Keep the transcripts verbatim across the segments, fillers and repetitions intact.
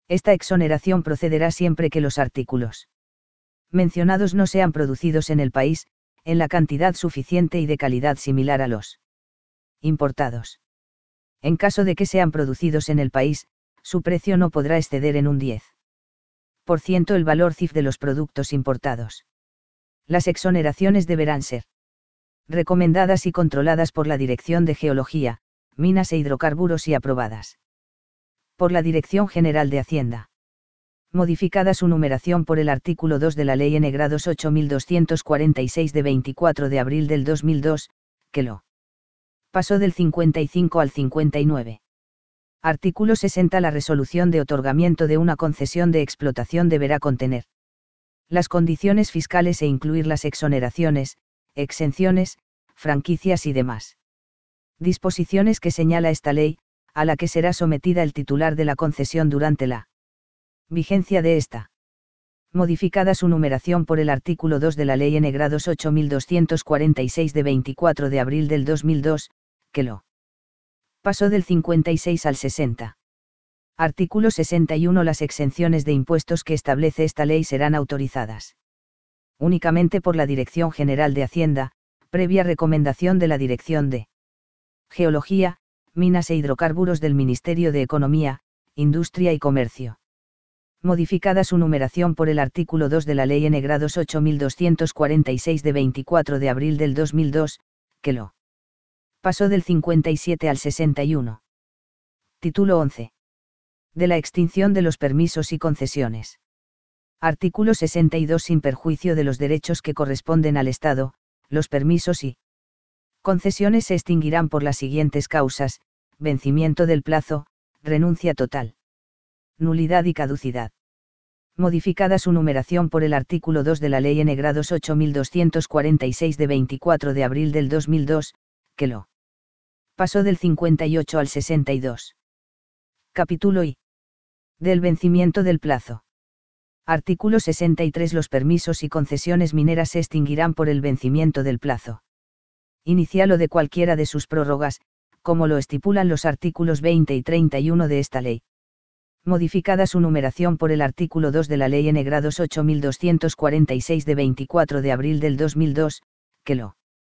Esta exoneración procederá siempre que los artículos mencionados no sean producidos en el país, en la cantidad suficiente y de calidad similar a los importados. En caso de que sean producidos en el país, su precio no podrá exceder en un diez por ciento el valor C I F de los productos importados. Las exoneraciones deberán ser recomendadas y controladas por la Dirección de Geología, Minas e Hidrocarburos y aprobadas por la Dirección General de Hacienda. Modificada su numeración por el artículo dos de la Ley N grados ocho mil doscientos cuarenta y seis de veinticuatro de abril del dos mil dos, que lo pasó del cincuenta y cinco al cincuenta y nueve. Artículo sesenta. La resolución de otorgamiento de una concesión de explotación deberá contener las condiciones fiscales e incluir las exoneraciones, exenciones, franquicias y demás disposiciones que señala esta ley, a la que será sometida el titular de la concesión durante la vigencia de esta. Modificada su numeración por el artículo dos de la Ley N grados ocho mil doscientos cuarenta y seis de veinticuatro de abril del dos mil dos, que lo pasó del cincuenta y seis al sesenta. Artículo sesenta y uno. Las exenciones de impuestos que establece esta ley serán autorizadas únicamente por la Dirección General de Hacienda, previa recomendación de la Dirección de Geología, Minas e Hidrocarburos del Ministerio de Economía, Industria y Comercio. Modificada su numeración por el artículo dos de la Ley N grados ocho mil doscientos cuarenta y seis de veinticuatro de abril del dos mil dos, que lo pasó del cincuenta y siete al sesenta y uno. Título once. De la extinción de los permisos y concesiones. Artículo sesenta y dos. Sin perjuicio de los derechos que corresponden al Estado, los permisos y concesiones se extinguirán por las siguientes causas: vencimiento del plazo, renuncia total, nulidad y caducidad. Modificada su numeración por el artículo dos de la Ley N grados ocho mil doscientos cuarenta y seis de veinticuatro de abril del dos mil dos, que lo pasó del cincuenta y ocho al sesenta y dos. Capítulo I. Del vencimiento del plazo. Artículo sesenta y tres. Los permisos y concesiones mineras se extinguirán por el vencimiento del plazo inicial o de cualquiera de sus prórrogas, como lo estipulan los artículos veinte y treinta y uno de esta ley. Modificada su numeración por el artículo dos de la Ley N grados ocho mil doscientos cuarenta y seis de veinticuatro de abril del dos mil dos, que lo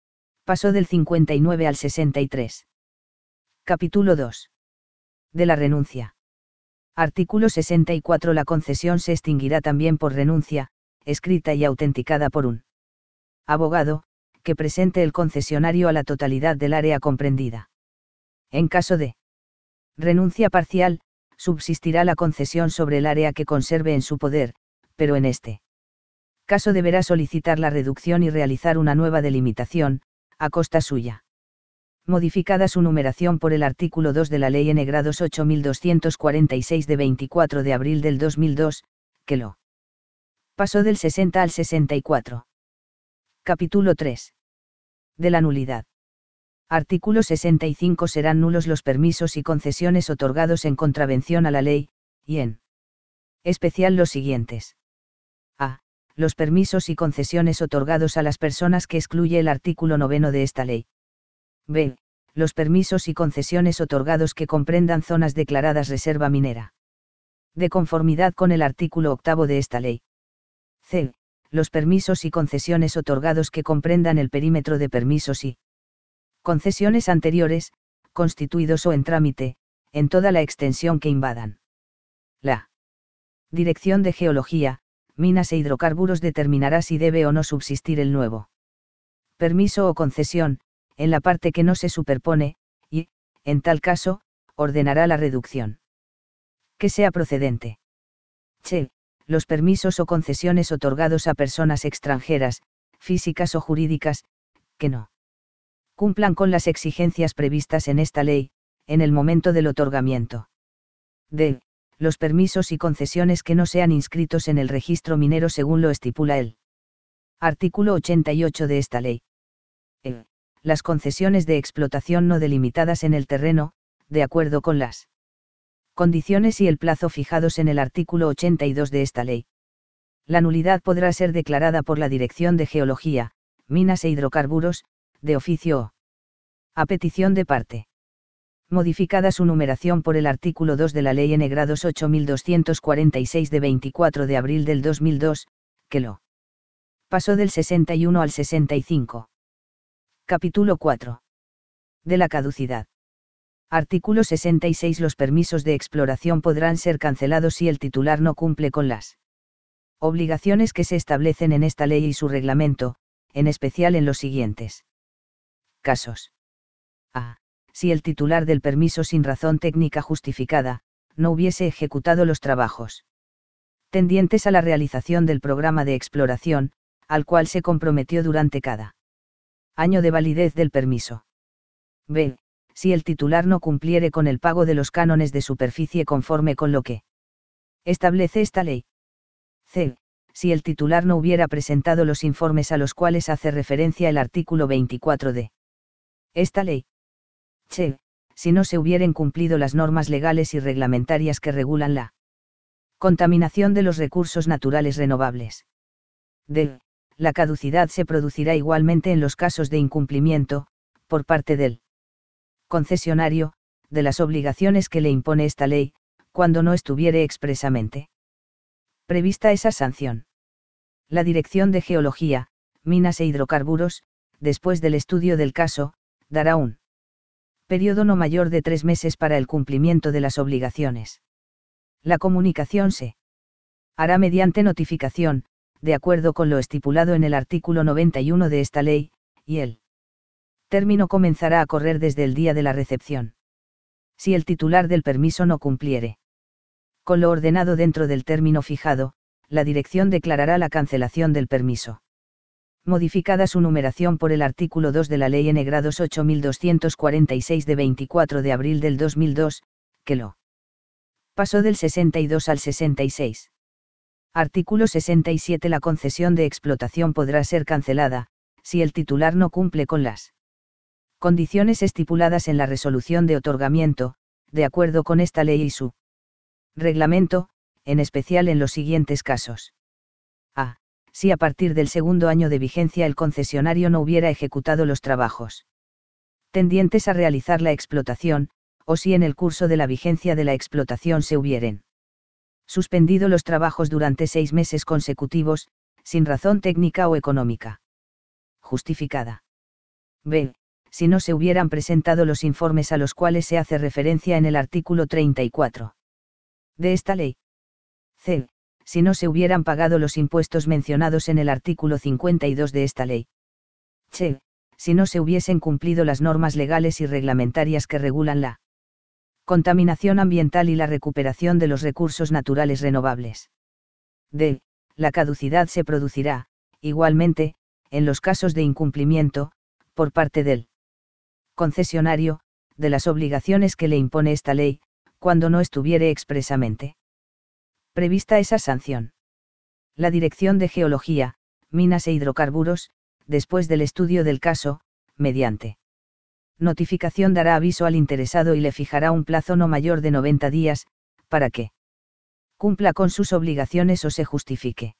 pasó del cincuenta y nueve al sesenta y tres. Capítulo dos. De la renuncia. Artículo sesenta y cuatro. La concesión se extinguirá también por renuncia, escrita y autenticada por un abogado, que presente el concesionario a la totalidad del área comprendida. En caso de renuncia parcial, subsistirá la concesión sobre el área que conserve en su poder, pero en este caso deberá solicitar la reducción y realizar una nueva delimitación, a costa suya. Modificada su numeración por el artículo dos de la Ley N grados ocho mil doscientos cuarenta y seis de veinticuatro de abril del dos mil dos, que lo pasó del sesenta al sesenta y cuatro. Capítulo tres. De la nulidad. Artículo sesenta y cinco. Serán nulos los permisos y concesiones otorgados en contravención a la ley, y en especial los siguientes. A. Los permisos y concesiones otorgados a las personas que excluye el artículo noveno de esta ley. B. Los permisos y concesiones otorgados que comprendan zonas declaradas reserva minera. De conformidad con el artículo octavo de esta ley. C. Los permisos y concesiones otorgados que comprendan el perímetro de permisos y concesiones anteriores, constituidos o en trámite, en toda la extensión que invadan. La Dirección de Geología, Minas e Hidrocarburos determinará si debe o no subsistir el nuevo permiso o concesión, en la parte que no se superpone, y, en tal caso, ordenará la reducción que sea procedente. Che. Los permisos o concesiones otorgados a personas extranjeras, físicas o jurídicas, que no cumplan con las exigencias previstas en esta ley, en el momento del otorgamiento. D. Los permisos y concesiones que no sean inscritos en el registro minero según lo estipula el artículo ochenta y ocho de esta ley. E. Las concesiones de explotación no delimitadas en el terreno, de acuerdo con las condiciones y el plazo fijados en el artículo ochenta y dos de esta ley. La nulidad podrá ser declarada por la Dirección de Geología, Minas e Hidrocarburos, de oficio o a petición de parte. Modificada su numeración por el artículo dos de la Ley N grados ocho mil doscientos cuarenta y seis de veinticuatro de abril del dos mil dos, que lo pasó del sesenta y uno al sesenta y cinco. Capítulo cuatro. De la caducidad. Artículo sesenta y seis. Los permisos de exploración podrán ser cancelados si el titular no cumple con las obligaciones que se establecen en esta ley y su reglamento, en especial en los siguientes casos. A. Si el titular del permiso sin razón técnica justificada, no hubiese ejecutado los trabajos tendientes a la realización del programa de exploración, al cual se comprometió durante cada año de validez del permiso. B. Si el titular no cumpliere con el pago de los cánones de superficie conforme con lo que establece esta ley. C. Si el titular no hubiera presentado los informes a los cuales hace referencia el artículo veinticuatro de esta ley. Ch. Si no se hubieran cumplido las normas legales y reglamentarias que regulan la contaminación de los recursos naturales renovables. D. La caducidad se producirá igualmente en los casos de incumplimiento, por parte del concesionario, de las obligaciones que le impone esta ley, cuando no estuviere expresamente prevista esa sanción. La Dirección de Geología, Minas e Hidrocarburos, después del estudio del caso, dará un periodo no mayor de tres meses para el cumplimiento de las obligaciones. La comunicación se hará mediante notificación, de acuerdo con lo estipulado en el artículo noventa y uno de esta ley, y el término comenzará a correr desde el día de la recepción. Si el titular del permiso no cumpliere con lo ordenado dentro del término fijado, la dirección declarará la cancelación del permiso. Modificada su numeración por el artículo dos de la Ley N grados ocho mil doscientos cuarenta y seis de veinticuatro de abril del dos mil dos, que lo pasó del sesenta y dos al sesenta y seis. Artículo sesenta y siete. La concesión de explotación podrá ser cancelada, si el titular no cumple con las condiciones estipuladas en la resolución de otorgamiento, de acuerdo con esta ley y su reglamento, en especial en los siguientes casos. A. Si a partir del segundo año de vigencia el concesionario no hubiera ejecutado los trabajos tendientes a realizar la explotación, o si en el curso de la vigencia de la explotación se hubieren suspendido los trabajos durante seis meses consecutivos, sin razón técnica o económica justificada. B. Si no se hubieran presentado los informes a los cuales se hace referencia en el artículo treinta y cuatro de esta ley. C. Si no se hubieran pagado los impuestos mencionados en el artículo cincuenta y dos de esta ley. Ch. Si no se hubiesen cumplido las normas legales y reglamentarias que regulan la contaminación ambiental y la recuperación de los recursos naturales renovables. D. La caducidad se producirá, igualmente, en los casos de incumplimiento, por parte del concesionario, de las obligaciones que le impone esta ley, cuando no estuviere expresamente prevista esa sanción. La Dirección de Geología, Minas e Hidrocarburos, después del estudio del caso, mediante notificación dará aviso al interesado y le fijará un plazo no mayor de noventa días, para que cumpla con sus obligaciones o se justifique.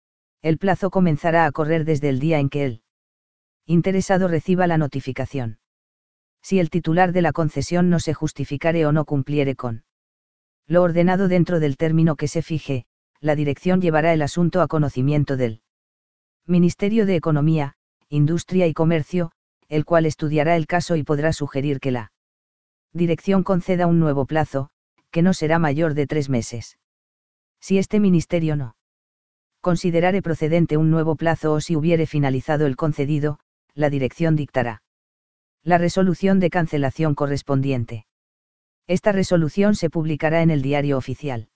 El plazo comenzará a correr desde el día en que el interesado reciba la notificación. Si el titular de la concesión no se justificare o no cumpliere con lo ordenado dentro del término que se fije, la dirección llevará el asunto a conocimiento del Ministerio de Economía, Industria y Comercio, el cual estudiará el caso y podrá sugerir que la dirección conceda un nuevo plazo, que no será mayor de tres meses. Si este ministerio no considerare procedente un nuevo plazo o si hubiere finalizado el concedido, la dirección dictará la resolución de cancelación correspondiente. Esta resolución se publicará en el Diario Oficial.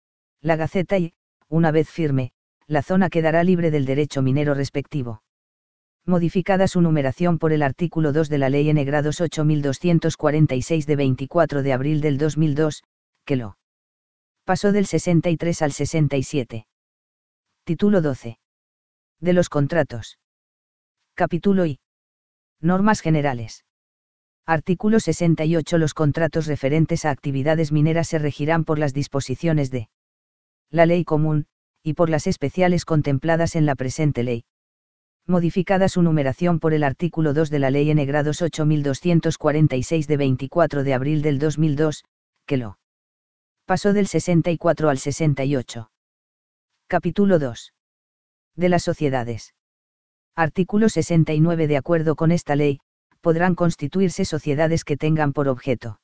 La Gaceta y, una vez firme, la zona quedará libre del derecho minero respectivo. Modificada su numeración por el artículo dos de la Ley N grados ocho mil doscientos cuarenta y seis de veinticuatro de abril del dos mil dos, que lo pasó del sesenta y tres al sesenta y siete. Título doce. De los contratos. Capítulo I. Normas generales. Artículo sesenta y ocho. Los contratos referentes a actividades mineras se regirán por las disposiciones de la ley común, y por las especiales contempladas en la presente ley. Modificada su numeración por el artículo dos de la Ley N grados ocho mil doscientos cuarenta y seis de veinticuatro de abril del dos mil dos, que lo pasó del sesenta y cuatro al sesenta y ocho. Capítulo dos. De las sociedades. Artículo sesenta y nueve. De acuerdo con esta ley, podrán constituirse sociedades que tengan por objeto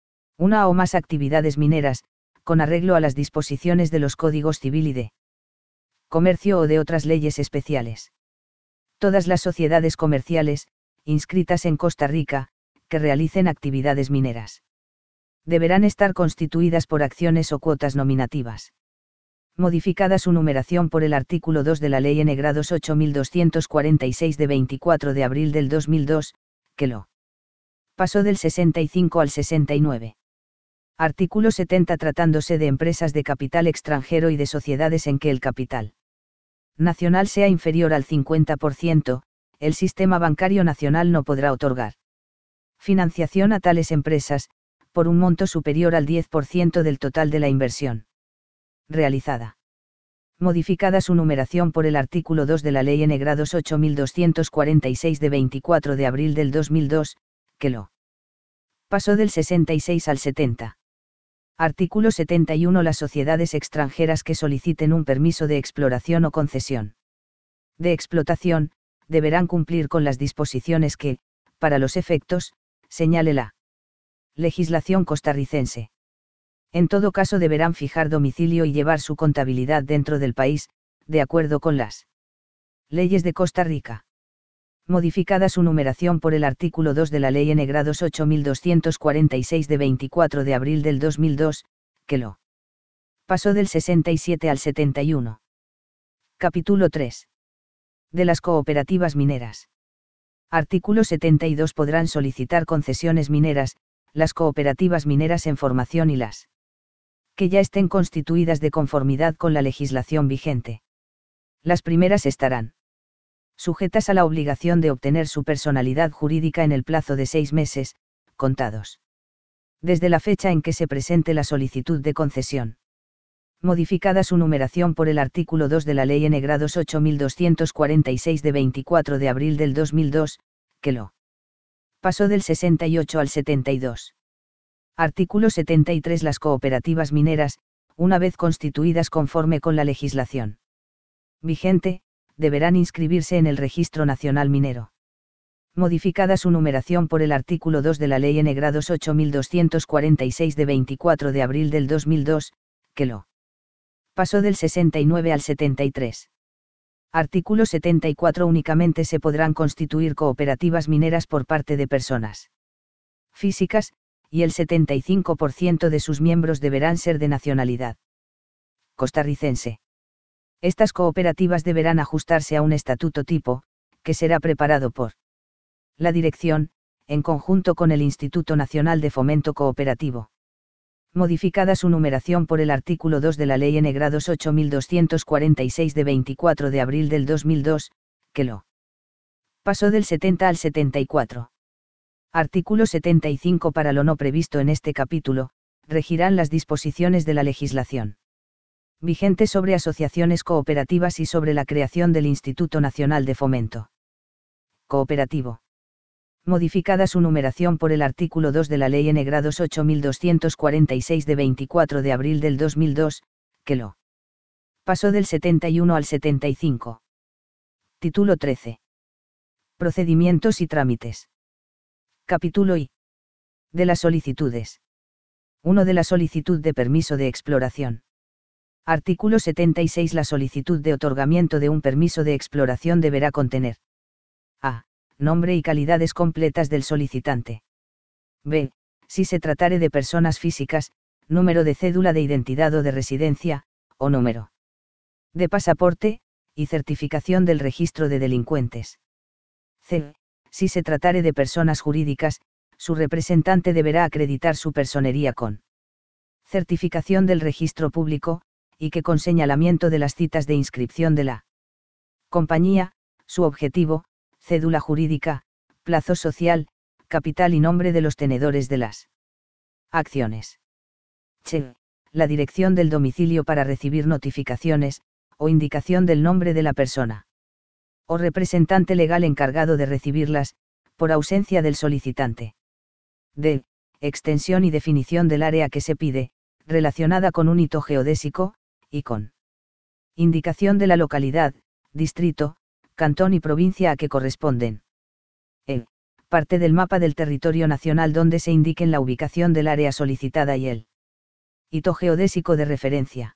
una o más actividades mineras, con arreglo a las disposiciones de los códigos civil y de comercio o de otras leyes especiales. Todas las sociedades comerciales, inscritas en Costa Rica, que realicen actividades mineras, deberán estar constituidas por acciones o cuotas nominativas. Modificada su numeración por el artículo dos de la Ley N grados ocho mil doscientos cuarenta y seis de veinticuatro de abril del dos mil dos, que lo pasó del sesenta y cinco al sesenta y nueve. Artículo setenta. Tratándose de empresas de capital extranjero y de sociedades en que el capital nacional sea inferior al cincuenta por ciento, el sistema bancario nacional no podrá otorgar financiación a tales empresas, por un monto superior al diez por ciento del total de la inversión realizada. Modificada su numeración por el artículo dos de la Ley N grados ocho mil doscientos cuarenta y seis de veinticuatro de abril del dos mil dos, que lo pasó del sesenta y seis al setenta. Artículo setenta y uno. Las sociedades extranjeras que soliciten un permiso de exploración o concesión de explotación, deberán cumplir con las disposiciones que, para los efectos, señale la legislación costarricense. En todo caso deberán fijar domicilio y llevar su contabilidad dentro del país, de acuerdo con las leyes de Costa Rica. Modificada su numeración por el artículo dos de la Ley N grados ocho mil doscientos cuarenta y seis de veinticuatro de abril del dos mil dos, que lo pasó del sesenta y siete al setenta y uno. Capítulo tres. De las cooperativas mineras. Artículo setenta y dos. Podrán solicitar concesiones mineras, las cooperativas mineras en formación y las que ya estén constituidas de conformidad con la legislación vigente. Las primeras estarán sujetas a la obligación de obtener su personalidad jurídica en el plazo de seis meses, contados desde la fecha en que se presente la solicitud de concesión. Modificada su numeración por el artículo dos de la Ley N grados ocho mil doscientos cuarenta y seis de veinticuatro de abril del dos mil dos, que lo pasó del sesenta y ocho al setenta y dos. Artículo setenta y tres. Las cooperativas mineras, una vez constituidas conforme con la legislación vigente, deberán inscribirse en el Registro Nacional Minero. Modificada su numeración por el artículo dos de la Ley N grados ocho mil doscientos cuarenta y seis de veinticuatro de abril del dos mil dos, que lo pasó del sesenta y nueve al setenta y tres. Artículo setenta y cuatro. Únicamente se podrán constituir cooperativas mineras por parte de personas físicas, y el setenta y cinco por ciento de sus miembros deberán ser de nacionalidad costarricense. Estas cooperativas deberán ajustarse a un estatuto tipo, que será preparado por la Dirección, en conjunto con el Instituto Nacional de Fomento Cooperativo. Modificada su numeración por el artículo dos de la Ley N grados ocho mil doscientos cuarenta y seis de veinticuatro de abril del dos mil dos, que lo pasó del setenta al setenta y cuatro. Artículo setenta y cinco. Para lo no previsto en este capítulo, regirán las disposiciones de la legislación vigente sobre asociaciones cooperativas y sobre la creación del Instituto Nacional de Fomento Cooperativo. Modificada su numeración por el artículo dos de la Ley N grados ocho mil doscientos cuarenta y seis de veinticuatro de abril del dos mil dos, que lo pasó del setenta y uno al setenta y cinco. Título trece. Procedimientos y trámites. Capítulo I. De las solicitudes. uno. De la solicitud de permiso de exploración. Artículo setenta y seis. La solicitud de otorgamiento de un permiso de exploración deberá contener a. Nombre y calidades completas del solicitante. B. Si se tratare de personas físicas, número de cédula de identidad o de residencia, o número de pasaporte, y certificación del registro de delincuentes. C. Si se tratare de personas jurídicas, su representante deberá acreditar su personería con certificación del registro público, y que con señalamiento de las citas de inscripción de la compañía, su objetivo, cédula jurídica, plazo social, capital y nombre de los tenedores de las acciones. Che. La dirección del domicilio para recibir notificaciones, o indicación del nombre de la persona o representante legal encargado de recibirlas, por ausencia del solicitante. D. Extensión y definición del área que se pide, relacionada con un hito geodésico, y con indicación de la localidad, distrito, cantón y provincia a que corresponden. E. Parte del mapa del territorio nacional donde se indiquen la ubicación del área solicitada y el hito geodésico de referencia.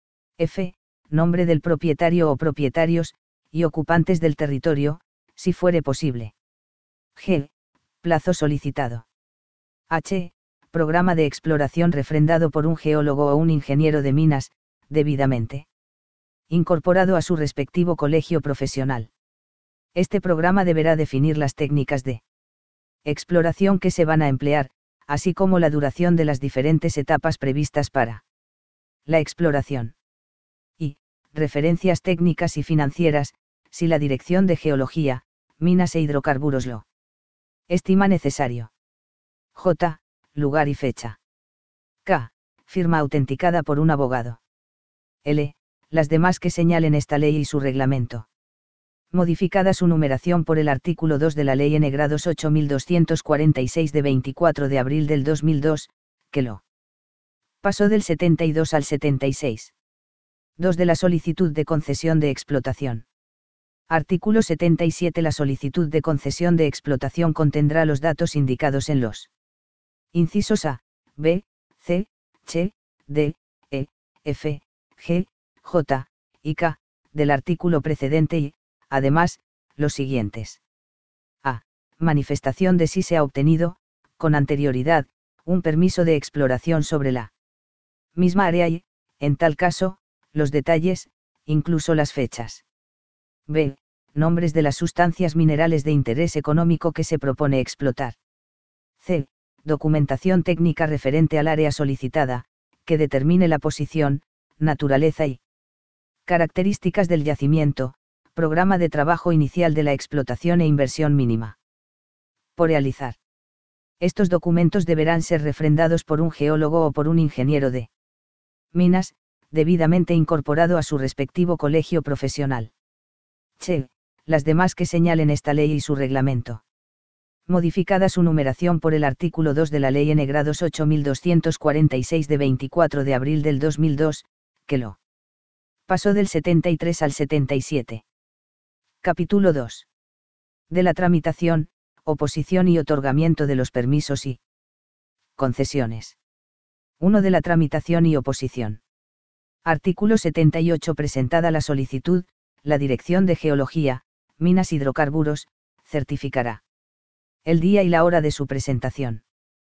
F. Nombre del propietario o propietarios, y ocupantes del territorio, si fuere posible. G. Plazo solicitado. H. Programa de exploración refrendado por un geólogo o un ingeniero de minas, debidamente incorporado a su respectivo colegio profesional. Este programa deberá definir las técnicas de exploración que se van a emplear, así como la duración de las diferentes etapas previstas para la exploración. Y, referencias técnicas y financieras, si la Dirección de Geología, Minas e Hidrocarburos lo estima necesario. J. Lugar y fecha. K. Firma autenticada por un abogado. L. Las demás que señalen esta ley y su reglamento. Modificada su numeración por el artículo dos de la Ley N grados ocho mil doscientos cuarenta y seis de veinticuatro de abril del dos mil dos, que lo pasó del setenta y dos al setenta y seis. dos de la solicitud de concesión de explotación. Artículo setenta y siete. La solicitud de concesión de explotación contendrá los datos indicados en los incisos A, B, C, Ch, D, E, F, G, J, y K, del artículo precedente y, además, los siguientes. A. Manifestación de si se ha obtenido, con anterioridad, un permiso de exploración sobre la misma área y, en tal caso, los detalles, incluso las fechas. B. Nombres de las sustancias minerales de interés económico que se propone explotar. C. Documentación técnica referente al área solicitada, que determine la posición, naturaleza y características del yacimiento, programa de trabajo inicial de la explotación e inversión mínima por realizar. Estos documentos deberán ser refrendados por un geólogo o por un ingeniero de minas, debidamente incorporado a su respectivo colegio profesional. Che. Las demás que señalen esta ley y su reglamento. Modificada su numeración por el artículo dos de la Ley N grados ocho mil doscientos cuarenta y seis de veinticuatro de abril del dos mil dos, que lo pasó del setenta y tres al setenta y siete. Capítulo dos. De la tramitación, oposición y otorgamiento de los permisos y concesiones. uno. De la tramitación y oposición. Artículo setenta y ocho. Presentada la solicitud, la Dirección de Geología, Minas y Hidrocarburos, certificará el día y la hora de su presentación.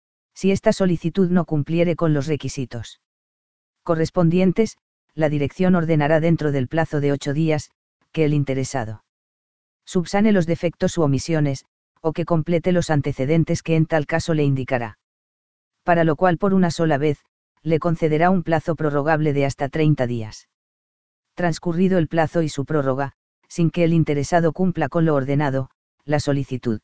Si esta solicitud no cumpliere con los requisitos correspondientes, la Dirección ordenará dentro del plazo de ocho días, que el interesado subsane los defectos u omisiones, o que complete los antecedentes que en tal caso le indicará. Para lo cual por una sola vez, le concederá un plazo prorrogable de hasta treinta días. Transcurrido el plazo y su prórroga, sin que el interesado cumpla con lo ordenado, la solicitud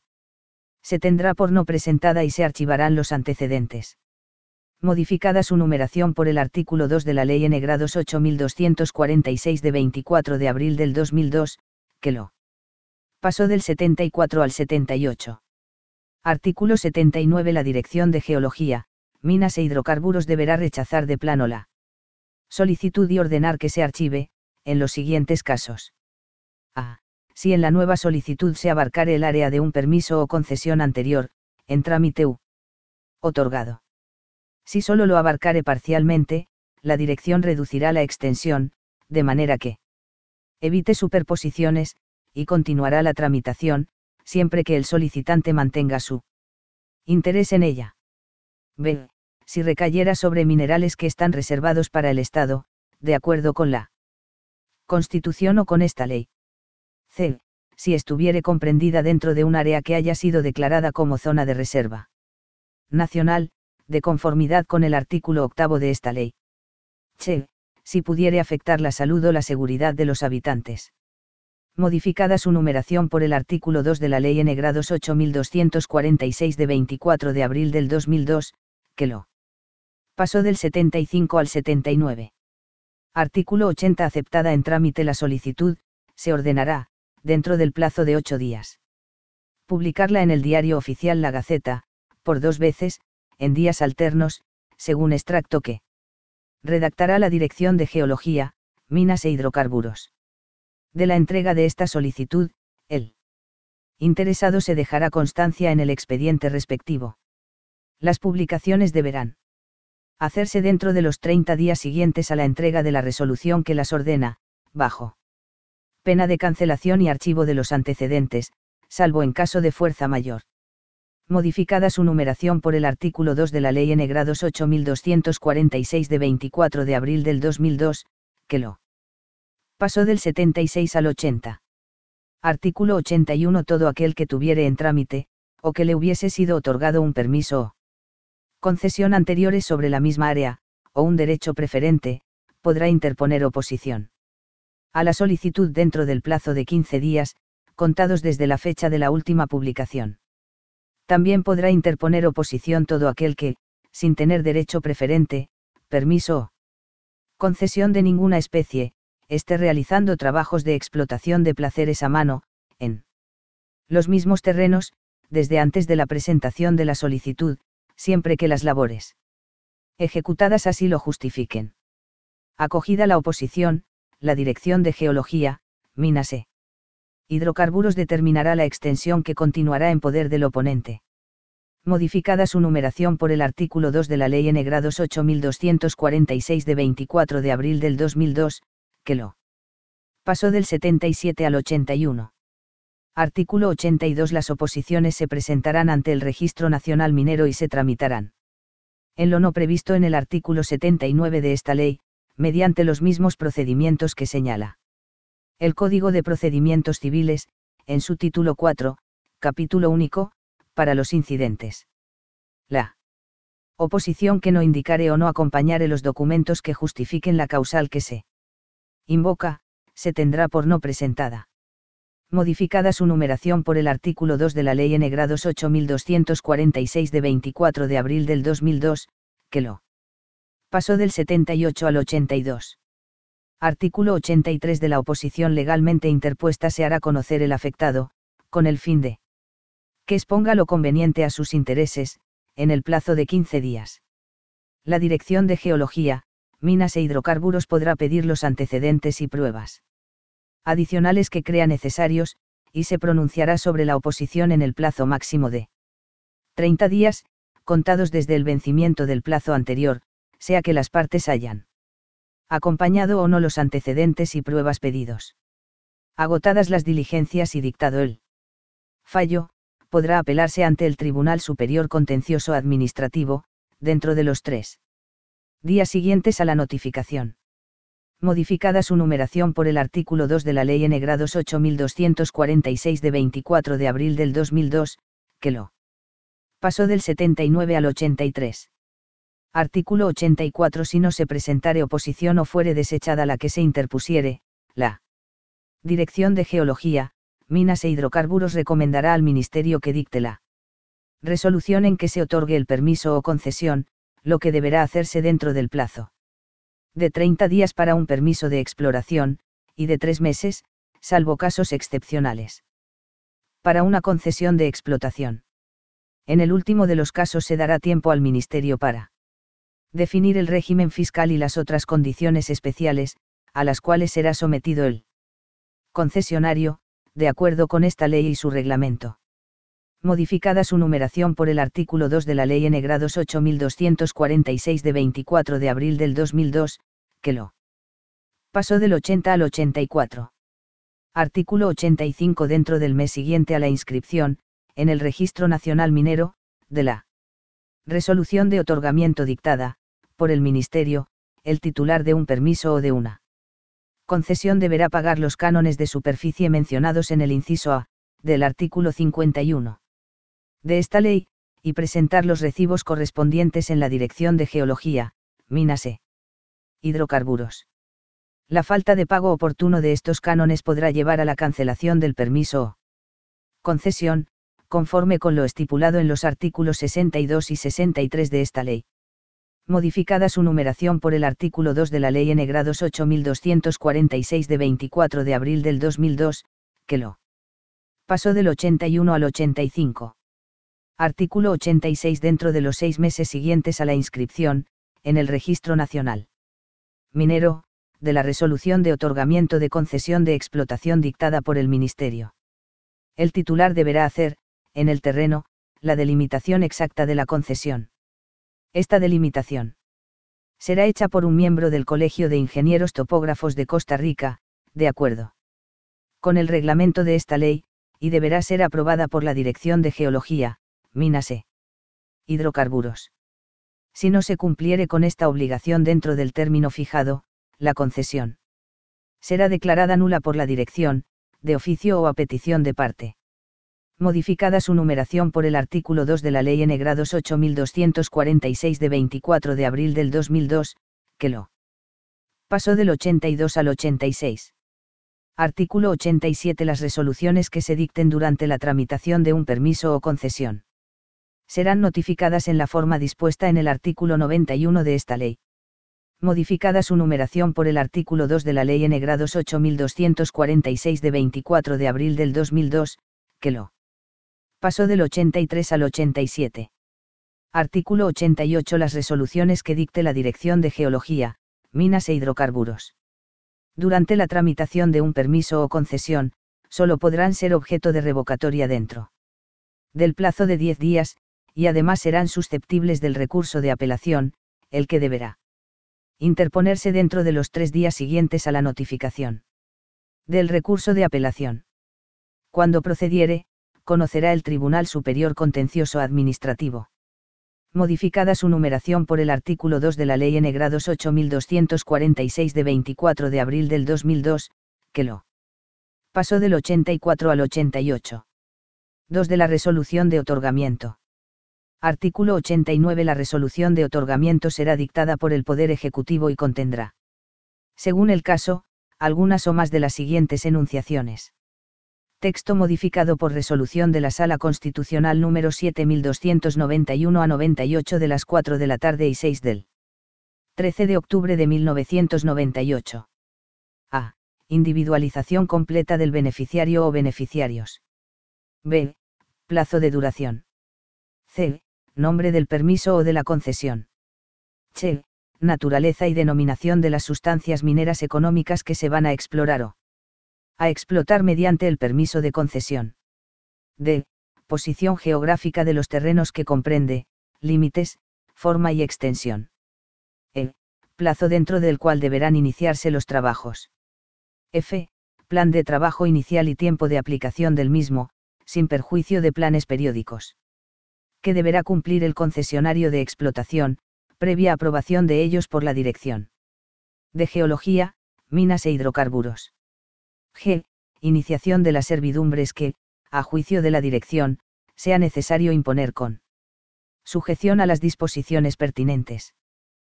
se tendrá por no presentada y se archivarán los antecedentes. Modificada su numeración por el artículo dos de la Ley N grados ocho mil doscientos cuarenta y seis de veinticuatro de abril del dos mil dos, que lo pasó del setenta y cuatro al setenta y ocho. Artículo setenta y nueve. La Dirección de Geología, Minas e Hidrocarburos deberá rechazar de plano la solicitud y ordenar que se archive, en los siguientes casos. A. Si en la nueva solicitud se abarcare el área de un permiso o concesión anterior, en trámite u otorgado. Si solo lo abarcare parcialmente, la Dirección reducirá la extensión, de manera que evite superposiciones, y continuará la tramitación, siempre que el solicitante mantenga su interés en ella. B. Si recayera sobre minerales que están reservados para el Estado, de acuerdo con la Constitución o con esta ley. C. Si estuviere comprendida dentro de un área que haya sido declarada como zona de reserva nacional, de conformidad con el artículo octavo de esta ley. Ch. Si pudiere afectar la salud o la seguridad de los habitantes. Modificada su numeración por el artículo dos de la Ley N grados ocho mil doscientos cuarenta y seis de veinticuatro de abril del dos mil dos, que lo pasó del setenta y cinco al setenta y nueve. Artículo ochenta. Aceptada en trámite la solicitud, se ordenará, dentro del plazo de ocho días. Publicarla en el diario oficial La Gaceta, por dos veces, en días alternos, según extracto que redactará la Dirección de Geología, Minas e Hidrocarburos. De la entrega de esta solicitud, el interesado se dejará constancia en el expediente respectivo. Las publicaciones deberán hacerse dentro de los treinta días siguientes a la entrega de la resolución que las ordena, bajo pena de cancelación y archivo de los antecedentes, salvo en caso de fuerza mayor. Modificada su numeración por el artículo dos de la Ley N grados ocho mil doscientos cuarenta y seis de veinticuatro de abril del dos mil dos, que lo pasó del setenta y seis al ochenta. Artículo ochenta y uno. Todo aquel que tuviere en trámite, o que le hubiese sido otorgado un permiso o concesión anteriores sobre la misma área, o un derecho preferente, podrá interponer oposición a la solicitud dentro del plazo de quince días, contados desde la fecha de la última publicación. También podrá interponer oposición todo aquel que, sin tener derecho preferente, permiso o concesión de ninguna especie, esté realizando trabajos de explotación de placeres a mano, en los mismos terrenos, desde antes de la presentación de la solicitud, siempre que las labores ejecutadas así lo justifiquen. Acogida la oposición, la Dirección de Geología, Minas e Hidrocarburos determinará la extensión que continuará en poder del oponente. Modificada su numeración por el artículo dos de la Ley N grados ocho mil doscientos cuarenta y seis de veinticuatro de abril del dos mil dos, que lo pasó del setenta y siete al ochenta y uno. Artículo ochenta y dos. Las oposiciones se presentarán ante el Registro Nacional Minero y se tramitarán en lo no previsto en el artículo setenta y nueve de esta ley, mediante los mismos procedimientos que señala el Código de Procedimientos Civiles, en su título cuatro, capítulo único, para los incidentes. La oposición que no indicare o no acompañare los documentos que justifiquen la causal que se invoca, se tendrá por no presentada. Modificada su numeración por el artículo dos de la Ley N grados ocho mil doscientos cuarenta y seis de veinticuatro de abril del dos mil dos, que lo pasó del setenta y ocho al ochenta y dos. Artículo ochenta y tres. De la oposición legalmente interpuesta se hará conocer el afectado, con el fin de que exponga lo conveniente a sus intereses, en el plazo de quince días. La Dirección de Geología, Minas e Hidrocarburos podrá pedir los antecedentes y pruebas adicionales que crea necesarios, y se pronunciará sobre la oposición en el plazo máximo de treinta días, contados desde el vencimiento del plazo anterior, sea que las partes hayan acompañado o no los antecedentes y pruebas pedidos. Agotadas las diligencias y dictado el fallo, podrá apelarse ante el Tribunal Superior Contencioso Administrativo, dentro de los tres días siguientes a la notificación. Modificada su numeración por el artículo dos de la Ley N grados ocho mil doscientos cuarenta y seis de veinticuatro de abril del dos mil dos, que lo pasó del setenta y nueve al ochenta y tres. Artículo ochenta y cuatro. Si no se presentare oposición o fuere desechada la que se interpusiere, la Dirección de Geología, Minas e Hidrocarburos recomendará al Ministerio que dicte la resolución en que se otorgue el permiso o concesión, lo que deberá hacerse dentro del plazo de treinta días para un permiso de exploración, y de tres meses, salvo casos excepcionales, para una concesión de explotación. En el último de los casos se dará tiempo al Ministerio para definir el régimen fiscal y las otras condiciones especiales, a las cuales será sometido el concesionario, de acuerdo con esta ley y su reglamento. Modificada su numeración por el artículo dos de la Ley N grados ocho mil doscientos cuarenta y seis de veinticuatro de abril del dos mil dos, que lo pasó del ochenta al ochenta y cuatro. Artículo ochenta y cinco. Dentro del mes siguiente a la inscripción, en el Registro Nacional Minero, de la resolución de otorgamiento dictada, por el Ministerio, el titular de un permiso o de una concesión deberá pagar los cánones de superficie mencionados en el inciso A, del artículo cincuenta y uno de esta ley, y presentar los recibos correspondientes en la Dirección de Geología, Minas e Hidrocarburos. La falta de pago oportuno de estos cánones podrá llevar a la cancelación del permiso o concesión, conforme con lo estipulado en los artículos sesenta y dos y sesenta y tres de esta ley. Modificada su numeración por el artículo dos de la Ley N grados ocho mil doscientos cuarenta y seis de veinticuatro de abril del dos mil dos, que lo pasó del ochenta y uno al ochenta y cinco. Artículo ochenta y seis. Dentro de los seis meses siguientes a la inscripción, en el Registro Nacional Minero, de la resolución de otorgamiento de concesión de explotación dictada por el Ministerio. El titular deberá hacer, en el terreno, la delimitación exacta de la concesión. Esta delimitación será hecha por un miembro del Colegio de Ingenieros Topógrafos de Costa Rica, de acuerdo con el reglamento de esta ley, y deberá ser aprobada por la Dirección de Geología, Minas e Hidrocarburos. Si no se cumpliere con esta obligación dentro del término fijado, la concesión será declarada nula por la Dirección, de oficio o a petición de parte. Modificada su numeración por el artículo dos de la Ley N grados ocho mil doscientos cuarenta y seis de veinticuatro de abril del dos mil dos, que lo pasó del ochenta y dos al ochenta y seis. Artículo ochenta y siete. Las resoluciones que se dicten durante la tramitación de un permiso o concesión serán notificadas en la forma dispuesta en el artículo noventa y uno de esta ley. Modificada su numeración por el artículo dos de la Ley N grados ocho mil doscientos cuarenta y seis de veinticuatro de abril del dos mil dos, que lo pasó del ochenta y tres al ochenta y siete. Artículo ochenta y ocho. Las resoluciones que dicte la Dirección de Geología, Minas e Hidrocarburos durante la tramitación de un permiso o concesión, solo podrán ser objeto de revocatoria dentro del plazo de diez días, y además serán susceptibles del recurso de apelación, el que deberá interponerse dentro de los tres días siguientes a la notificación del recurso de apelación. Cuando procediere, conocerá el Tribunal Superior Contencioso Administrativo. Modificada su numeración por el artículo dos de la Ley N grados ocho mil doscientos cuarenta y seis de veinticuatro de abril del dos mil dos, que lo pasó del ochenta y cuatro al ochenta y ocho. dos de la resolución de otorgamiento. Artículo ochenta y nueve. La resolución de otorgamiento será dictada por el Poder Ejecutivo y contendrá, según el caso, algunas o más de las siguientes enunciaciones. Texto modificado por resolución de la Sala Constitucional número siete mil doscientos noventa y uno a noventa y ocho de las cuatro de la tarde y seis del trece de octubre de mil novecientos noventa y ocho. A. Individualización completa del beneficiario o beneficiarios. B. Plazo de duración. C. Nombre del permiso o de la concesión. Ch. Naturaleza y denominación de las sustancias mineras económicas que se van a explorar o a explotar mediante el permiso de concesión. D. Posición geográfica de los terrenos que comprende, límites, forma y extensión. E. Plazo dentro del cual deberán iniciarse los trabajos. F. Plan de trabajo inicial y tiempo de aplicación del mismo, sin perjuicio de planes periódicos que deberá cumplir el concesionario de explotación, previa aprobación de ellos por la Dirección de Geología, Minas e Hidrocarburos. G. Iniciación de las servidumbres que, a juicio de la Dirección, sea necesario imponer con sujeción a las disposiciones pertinentes.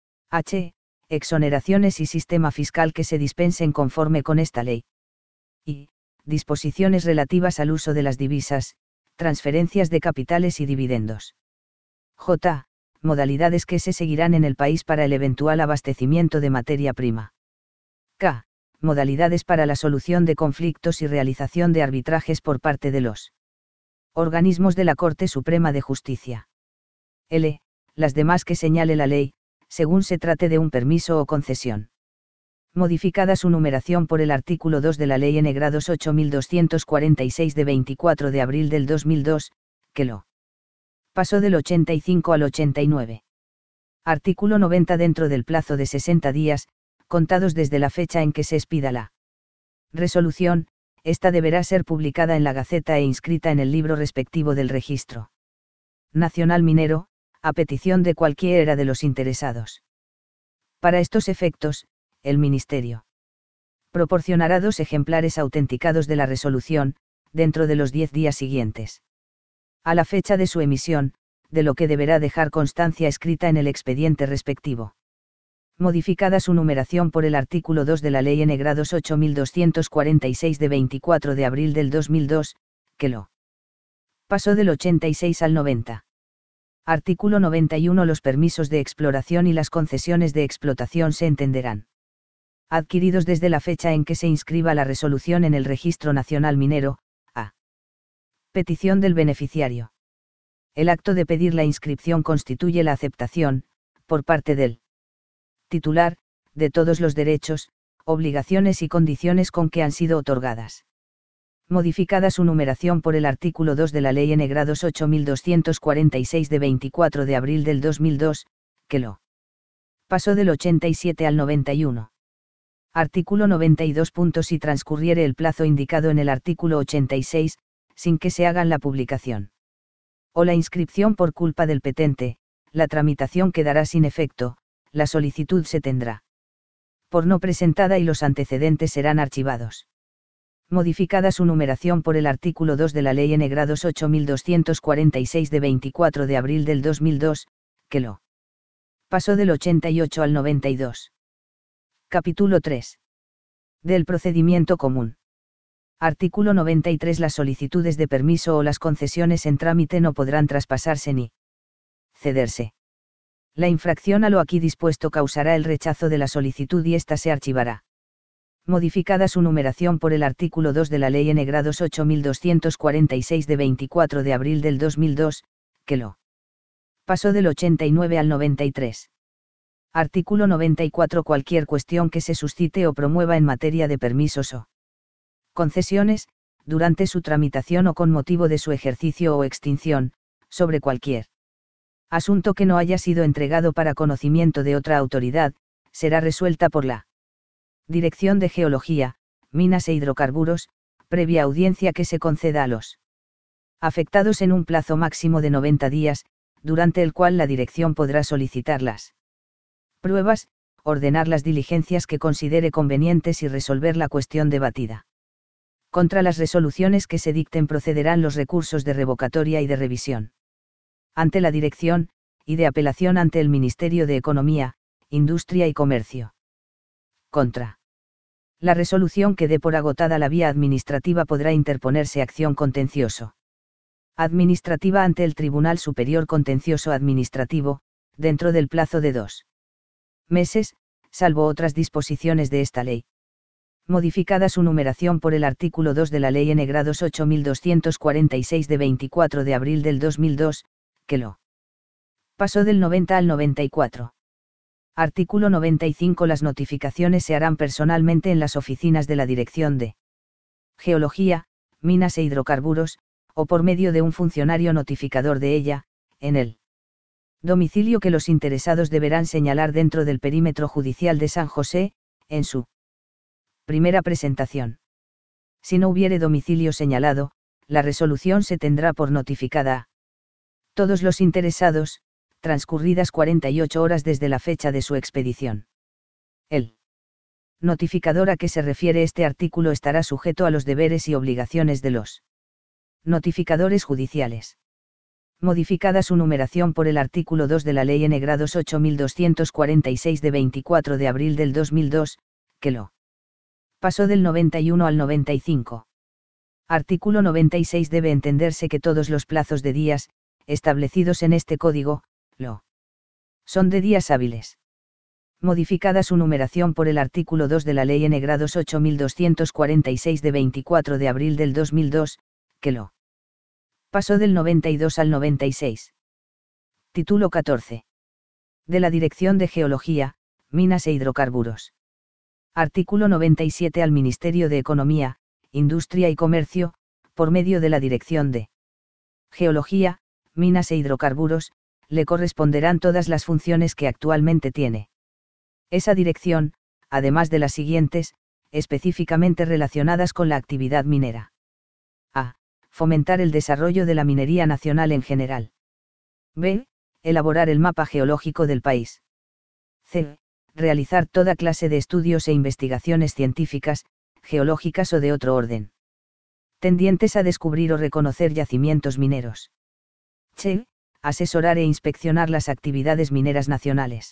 H. Exoneraciones y sistema fiscal que se dispensen conforme con esta ley. I. Disposiciones relativas al uso de las divisas, transferencias de capitales y dividendos. J. Modalidades que se seguirán en el país para el eventual abastecimiento de materia prima. K. Modalidades para la solución de conflictos y realización de arbitrajes por parte de los organismos de la Corte Suprema de Justicia. L. Las demás que señale la ley, según se trate de un permiso o concesión. Modificada su numeración por el artículo dos de la Ley N grados ocho mil doscientos cuarenta y seis de veinticuatro de abril del dos mil dos, que lo pasó del ochenta y cinco al ochenta y nueve. Artículo noventa. Dentro del plazo de sesenta días, contados desde la fecha en que se expida la resolución, esta deberá ser publicada en la Gaceta e inscrita en el libro respectivo del Registro Nacional Minero, a petición de cualquiera de los interesados. Para estos efectos, el Ministerio proporcionará dos ejemplares autenticados de la resolución, dentro de los diez días siguientes a la fecha de su emisión, de lo que deberá dejar constancia escrita en el expediente respectivo. Modificada su numeración por el artículo dos de la Ley N grados ocho mil doscientos cuarenta y seis de veinticuatro de abril del dos mil dos, que lo pasó del ochenta y seis al noventa. Artículo noventa y uno. Los permisos de exploración y las concesiones de explotación se entenderán adquiridos desde la fecha en que se inscriba la resolución en el Registro Nacional Minero, a petición del beneficiario. El acto de pedir la inscripción constituye la aceptación, por parte del titular, de todos los derechos, obligaciones y condiciones con que han sido otorgadas. Modificada su numeración por el artículo dos de la Ley N grados ocho mil doscientos cuarenta y seis de veinticuatro de abril del dos mil dos, que lo pasó del ochenta y siete al noventa y uno. Artículo noventa y dos. Si transcurriere el plazo indicado en el artículo ochenta y seis, sin que se hagan la publicación o la inscripción por culpa del petente, la tramitación quedará sin efecto, la solicitud se tendrá por no presentada y los antecedentes serán archivados. Modificada su numeración por el artículo dos de la Ley N grados ocho mil doscientos cuarenta y seis de veinticuatro de abril del dos mil dos, que lo pasó del ochenta y ocho al noventa y dos. Capítulo tres. Del procedimiento común. Artículo noventa y tres. Las solicitudes de permiso o las concesiones en trámite no podrán traspasarse ni cederse. La infracción a lo aquí dispuesto causará el rechazo de la solicitud y ésta se archivará. Modificada su numeración por el artículo dos de la Ley N grados ocho mil doscientos cuarenta y seis de veinticuatro de abril del dos mil dos, que lo pasó del ochenta y nueve al noventa y tres. Artículo noventa y cuatro. Cualquier cuestión que se suscite o promueva en materia de permisos o concesiones, durante su tramitación o con motivo de su ejercicio o extinción, sobre cualquier asunto que no haya sido entregado para conocimiento de otra autoridad, será resuelta por la Dirección de Geología, Minas e Hidrocarburos, previa audiencia que se conceda a los afectados en un plazo máximo de noventa días, durante el cual la Dirección podrá solicitar las pruebas, ordenar las diligencias que considere convenientes y resolver la cuestión debatida. Contra las resoluciones que se dicten procederán los recursos de revocatoria y de revisión ante la Dirección, y de apelación ante el Ministerio de Economía, Industria y Comercio. Contra la resolución que dé por agotada la vía administrativa podrá interponerse acción contencioso administrativa ante el Tribunal Superior Contencioso Administrativo, dentro del plazo de dos meses, salvo otras disposiciones de esta ley. Modificada su numeración por el artículo dos de la Ley N grados ocho mil doscientos cuarenta y seis de veinticuatro de abril del dos mil dos, que lo pasó del noventa al noventa y cuatro. Artículo noventa y cinco. Las notificaciones se harán personalmente en las oficinas de la Dirección de Geología, Minas e Hidrocarburos, o por medio de un funcionario notificador de ella, en el domicilio que los interesados deberán señalar dentro del perímetro judicial de San José, en su primera presentación. Si no hubiere domicilio señalado, la resolución se tendrá por notificada a todos los interesados, transcurridas cuarenta y ocho horas desde la fecha de su expedición. El notificador a que se refiere este artículo estará sujeto a los deberes y obligaciones de los notificadores judiciales. Modificada su numeración por el artículo dos de la Ley N grados ocho mil doscientos cuarenta y seis de veinticuatro de abril del dos mil dos, que lo pasó del noventa y uno al noventa y cinco. Artículo noventa y seis. Debe entenderse que todos los plazos de días, establecidos en este código, lo son de días hábiles. Modificada su numeración por el artículo dos de la Ley N grados ocho mil doscientos cuarenta y seis de veinticuatro de abril del dos mil dos, que lo pasó del noventa y dos al noventa y seis. Título catorce. De la Dirección de Geología, Minas e Hidrocarburos. Artículo noventa y siete. Al Ministerio de Economía, Industria y Comercio, por medio de la Dirección de Geología, Minas e Hidrocarburos, le corresponderán todas las funciones que actualmente tiene. Esa dirección, además de las siguientes, específicamente relacionadas con la actividad minera. A. Fomentar el desarrollo de la minería nacional en general. B. Elaborar el mapa geológico del país. C. Realizar toda clase de estudios e investigaciones científicas, geológicas o de otro orden, tendientes a descubrir o reconocer yacimientos mineros. C. Asesorar e inspeccionar las actividades mineras nacionales.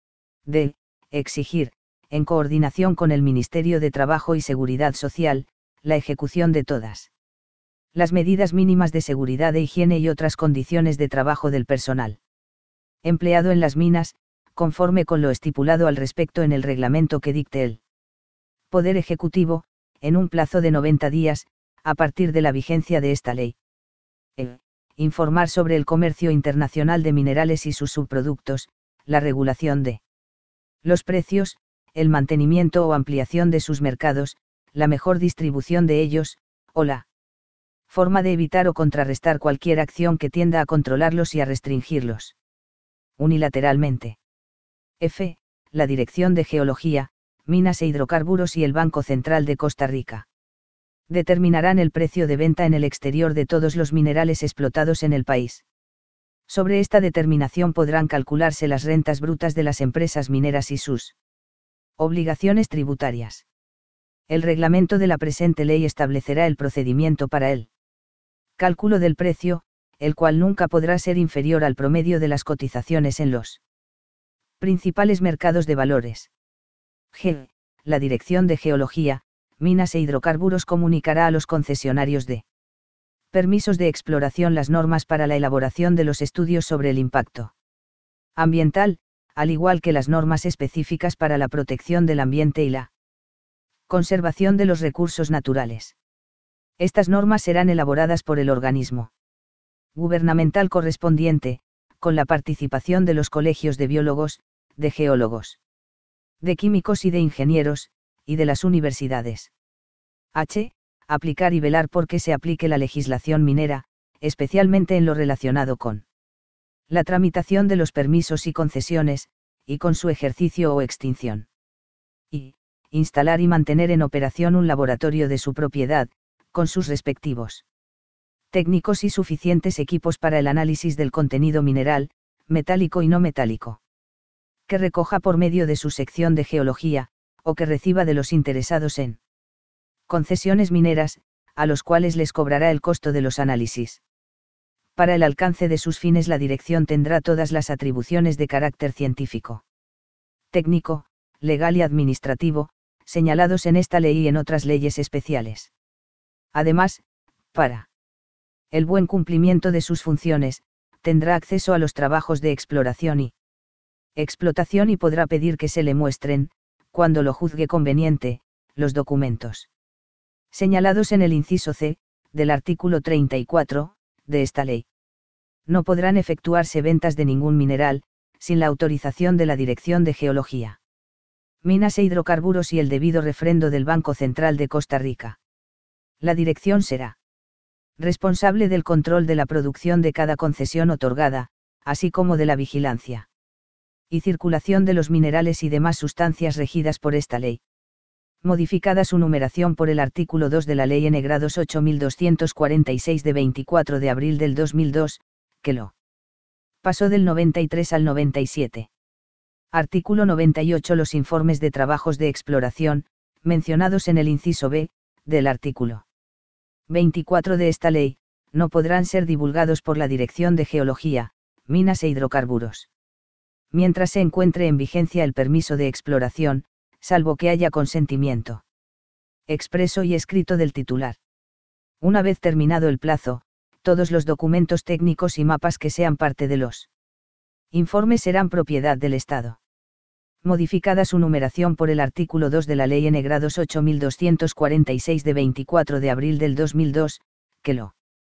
D. Exigir, en coordinación con el Ministerio de Trabajo y Seguridad Social, la ejecución de todas las medidas mínimas de seguridad e higiene y otras condiciones de trabajo del personal empleado en las minas, conforme con lo estipulado al respecto en el reglamento que dicte el Poder Ejecutivo, en un plazo de noventa días, a partir de la vigencia de esta ley. E. Informar sobre el comercio internacional de minerales y sus subproductos, la regulación de los precios, el mantenimiento o ampliación de sus mercados, la mejor distribución de ellos, o la forma de evitar o contrarrestar cualquier acción que tienda a controlarlos y a restringirlos unilateralmente. F. La Dirección de Geología, Minas e Hidrocarburos y el Banco Central de Costa Rica determinarán el precio de venta en el exterior de todos los minerales explotados en el país. Sobre esta determinación podrán calcularse las rentas brutas de las empresas mineras y sus obligaciones tributarias. El reglamento de la presente ley establecerá el procedimiento para el cálculo del precio, el cual nunca podrá ser inferior al promedio de las cotizaciones en los principales mercados de valores. G. La Dirección de Geología, Minas e Hidrocarburos comunicará a los concesionarios de permisos de exploración las normas para la elaboración de los estudios sobre el impacto ambiental, al igual que las normas específicas para la protección del ambiente y la conservación de los recursos naturales. Estas normas serán elaboradas por el organismo gubernamental correspondiente, con la participación de los colegios de biólogos, de geólogos, de químicos y de ingenieros, y de las universidades. H. Aplicar y velar por que se aplique la legislación minera, especialmente en lo relacionado con la tramitación de los permisos y concesiones, y con su ejercicio o extinción. Y. Instalar y mantener en operación un laboratorio de su propiedad, con sus respectivos técnicos y suficientes equipos para el análisis del contenido mineral, metálico y no metálico. Que recoja por medio de su sección de geología, o que reciba de los interesados en concesiones mineras, a los cuales les cobrará el costo de los análisis. Para el alcance de sus fines la dirección tendrá todas las atribuciones de carácter científico, técnico, legal y administrativo, señalados en esta ley y en otras leyes especiales. Además, para el buen cumplimiento de sus funciones, tendrá acceso a los trabajos de exploración y explotación y podrá pedir que se le muestren, cuando lo juzgue conveniente, los documentos señalados en el inciso C, del artículo treinta y cuatro, de esta ley. No podrán efectuarse ventas de ningún mineral, sin la autorización de la Dirección de Geología, Minas e Hidrocarburos y el debido refrendo del Banco Central de Costa Rica. La dirección será responsable del control de la producción de cada concesión otorgada, así como de la vigilancia y circulación de los minerales y demás sustancias regidas por esta ley. Modificada su numeración por el artículo dos de la Ley N grados ocho mil doscientos cuarenta y seis de veinticuatro de abril del dos mil dos, que lo pasó del noventa y tres al noventa y siete. Artículo noventa y ocho. Los informes de trabajos de exploración, mencionados en el inciso B, del artículo veinticuatro de esta ley, no podrán ser divulgados por la Dirección de Geología, Minas e Hidrocarburos mientras se encuentre en vigencia el permiso de exploración, salvo que haya consentimiento expreso y escrito del titular. Una vez terminado el plazo, todos los documentos técnicos y mapas que sean parte de los informes serán propiedad del Estado. Modificada su numeración por el artículo dos de la Ley N grados ocho mil doscientos cuarenta y seis de veinticuatro de abril del dos mil dos, que lo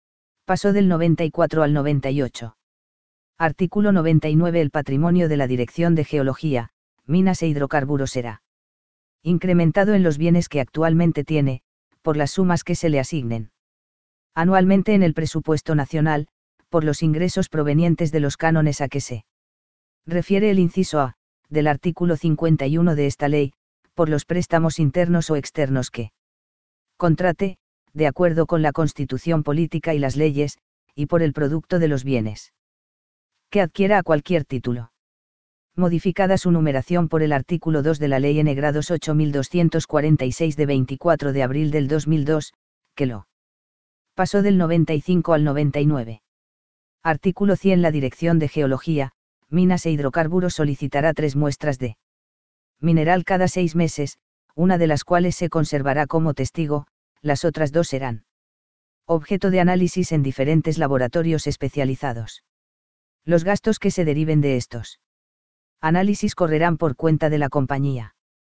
pasó del noventa y cuatro al noventa y ocho. Artículo noventa y nueve. El patrimonio de la Dirección de Geología, Minas e Hidrocarburos será incrementado en los bienes que actualmente tiene, por las sumas que se le asignen anualmente en el presupuesto nacional, por los ingresos provenientes de los cánones a que se refiere el inciso A, del artículo cincuenta y uno de esta ley, por los préstamos internos o externos que contrate, de acuerdo con la Constitución política y las leyes, y por el producto de los bienes que adquiera a cualquier título. Modificada su numeración por el artículo dos de la Ley N grados ocho mil doscientos cuarenta y seis de veinticuatro de abril del dos mil dos, que lo pasó del noventa y cinco al noventa y nueve. Artículo cien. La Dirección de Geología, Minas e Hidrocarburos solicitará tres muestras de mineral cada seis meses, una de las cuales se conservará como testigo, las otras dos serán objeto de análisis en diferentes laboratorios especializados. Los gastos que se deriven de estos análisis correrán por cuenta de la compañía.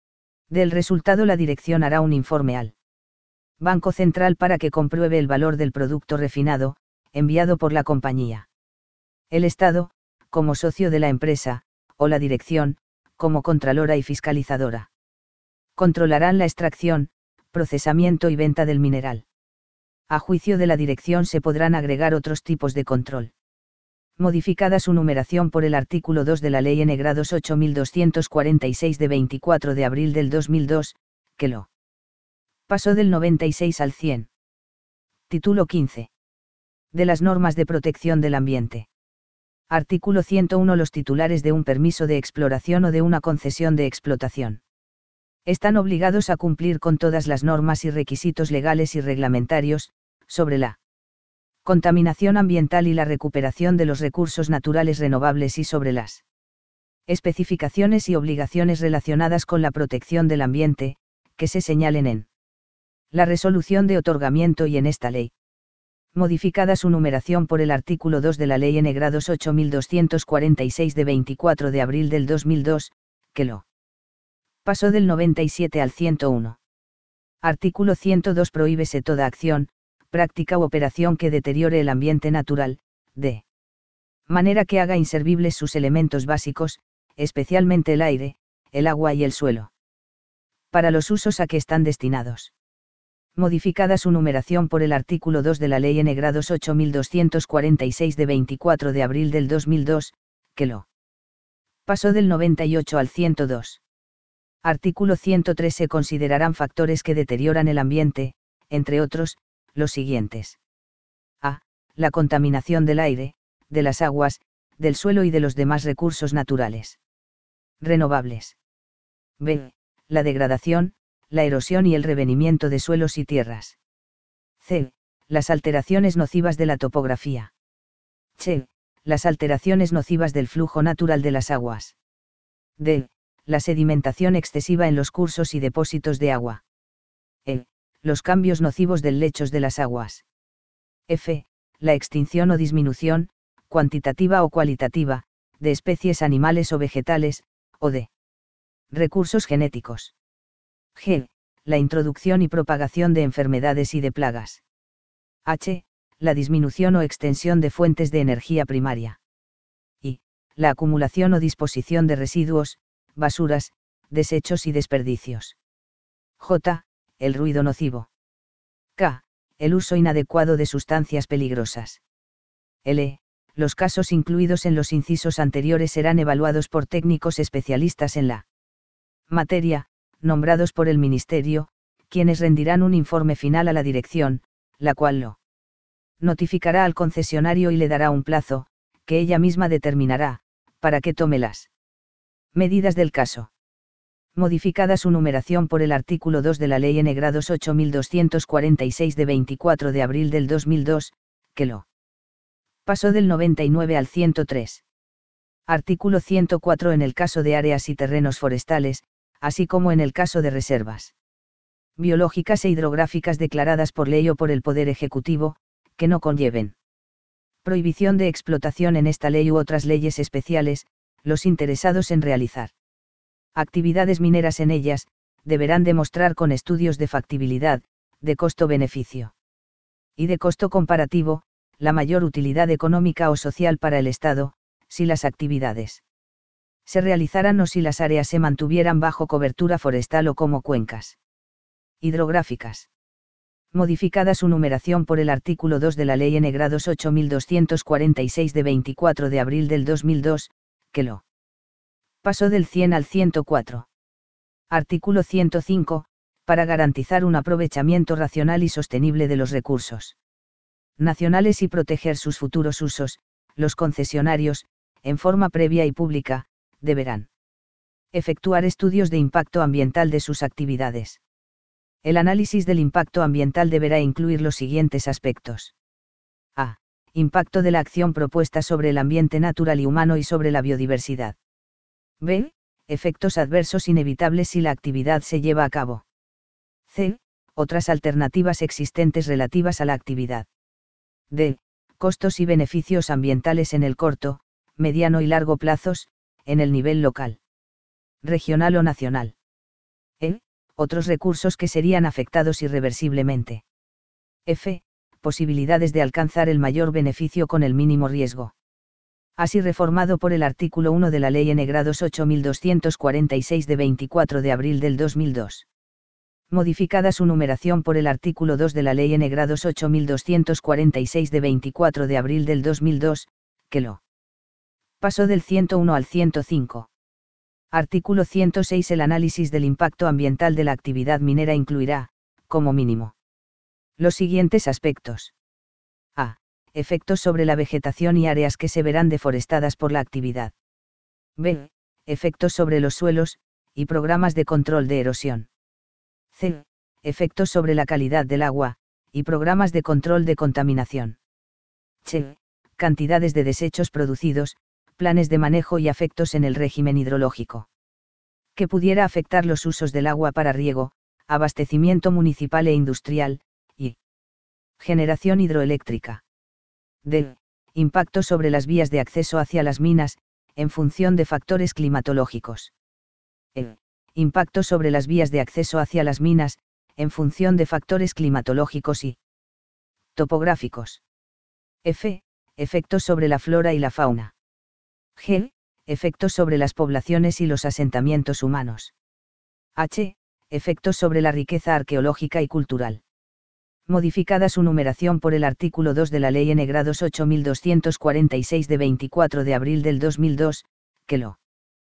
Del resultado la dirección hará un informe al Banco Central para que compruebe el valor del producto refinado, enviado por la compañía. El Estado, como socio de la empresa, o la dirección, como contralora y fiscalizadora. Controlarán la extracción, procesamiento y venta del mineral. A juicio de la dirección se podrán agregar otros tipos de control. Modificada su numeración por el artículo dos de la Ley N grados ocho mil doscientos cuarenta y seis de veinticuatro de abril del dos mil dos, que lo pasó del noventa y seis al cien. Título quince. De las normas de protección del ambiente. Artículo ciento uno. Los titulares de un permiso de exploración o de una concesión de explotación están obligados a cumplir con todas las normas y requisitos legales y reglamentarios, sobre la contaminación ambiental y la recuperación de los recursos naturales renovables y sobre las especificaciones y obligaciones relacionadas con la protección del ambiente, que se señalen en la resolución de otorgamiento y en esta ley. Modificada su numeración por el artículo dos de la Ley N grados ocho mil doscientos cuarenta y seis de veinticuatro de abril del dos mil dos, que lo pasó del noventa y siete al ciento uno. Artículo ciento dos. Prohíbese toda acción, práctica u operación que deteriore el ambiente natural, de manera que haga inservibles sus elementos básicos, especialmente el aire, el agua y el suelo, para los usos a que están destinados. Modificada su numeración por el artículo dos de la Ley N grados ocho mil doscientos cuarenta y seis de veinticuatro de abril del dos mil dos, que lo pasó del noventa y ocho al ciento dos. Artículo ciento tres. Se considerarán factores que deterioran el ambiente, entre otros, los siguientes. A. La contaminación del aire, de las aguas, del suelo y de los demás recursos naturales renovables. B. La degradación, la erosión y el revenimiento de suelos y tierras. C. Las alteraciones nocivas de la topografía. C. Las alteraciones nocivas del flujo natural de las aguas. D. La sedimentación excesiva en los cursos y depósitos de agua. E. Los cambios nocivos del lechos de las aguas. F. La extinción o disminución, cuantitativa o cualitativa, de especies animales o vegetales, o de recursos genéticos. G. La introducción y propagación de enfermedades y de plagas. H. La disminución o extensión de fuentes de energía primaria. I. La acumulación o disposición de residuos, basuras, desechos y desperdicios. J. El ruido nocivo. K. El uso inadecuado de sustancias peligrosas. L. Los casos incluidos en los incisos anteriores serán evaluados por técnicos especialistas en la materia, nombrados por el Ministerio, quienes rendirán un informe final a la dirección, la cual lo notificará al concesionario y le dará un plazo, que ella misma determinará, para que tome las medidas del caso. Modificada su numeración por el artículo dos de la Ley N grados ocho mil doscientos cuarenta y seis de veinticuatro de abril del dos mil dos, que lo pasó del noventa y nueve al ciento tres. Artículo ciento cuatro. En el caso de áreas y terrenos forestales, así como en el caso de reservas biológicas e hidrográficas declaradas por ley o por el Poder Ejecutivo, que no conlleven prohibición de explotación en esta ley u otras leyes especiales, los interesados en realizar actividades mineras en ellas, deberán demostrar con estudios de factibilidad, de costo-beneficio y de costo comparativo, la mayor utilidad económica o social para el Estado, si las actividades se realizaran o si las áreas se mantuvieran bajo cobertura forestal o como cuencas hidrográficas. Modificada su numeración por el artículo dos de la Ley N grados ocho mil doscientos cuarenta y seis de veinticuatro de abril del dos mil dos, que lo pasó del cien al ciento cuatro. Artículo ciento cinco. Para garantizar un aprovechamiento racional y sostenible de los recursos nacionales y proteger sus futuros usos, los concesionarios, en forma previa y pública, deberán efectuar estudios de impacto ambiental de sus actividades. El análisis del impacto ambiental deberá incluir los siguientes aspectos. A. Impacto de la acción propuesta sobre el ambiente natural y humano y sobre la biodiversidad. B. Efectos adversos inevitables si la actividad se lleva a cabo. C. Otras alternativas existentes relativas a la actividad. D. Costos y beneficios ambientales en el corto, mediano y largo plazos, en el nivel local, regional o nacional. E. otros recursos que serían afectados irreversiblemente. F. Posibilidades de alcanzar el mayor beneficio con el mínimo riesgo. Así reformado por el artículo uno de la Ley N grados ocho mil doscientos cuarenta y seis de veinticuatro de abril del dos mil dos. Modificada su numeración por el artículo dos de la Ley N grados ocho mil doscientos cuarenta y seis de veinticuatro de abril del dos mil dos, que lo pasó del ciento uno al ciento cinco. Artículo ciento seis. El análisis del impacto ambiental de la actividad minera incluirá, como mínimo, los siguientes aspectos. A. Efectos sobre la vegetación y áreas que se verán deforestadas por la actividad. B. Efectos sobre los suelos, y programas de control de erosión. C. Efectos sobre la calidad del agua, y programas de control de contaminación. Ch. Cantidades de desechos producidos, planes de manejo y efectos en el régimen hidrológico. Que pudiera afectar los usos del agua para riego, abastecimiento municipal e industrial, y generación hidroeléctrica. D. Impacto sobre las vías de acceso hacia las minas, en función de factores climatológicos. E. Impacto sobre las vías de acceso hacia las minas, en función de factores climatológicos y topográficos. F. Efectos sobre la flora y la fauna. G. Efectos sobre las poblaciones y los asentamientos humanos. H. Efectos sobre la riqueza arqueológica y cultural. Modificada su numeración por el artículo dos de la Ley N grados ocho mil doscientos cuarenta y seis de veinticuatro de abril del dos mil dos, que lo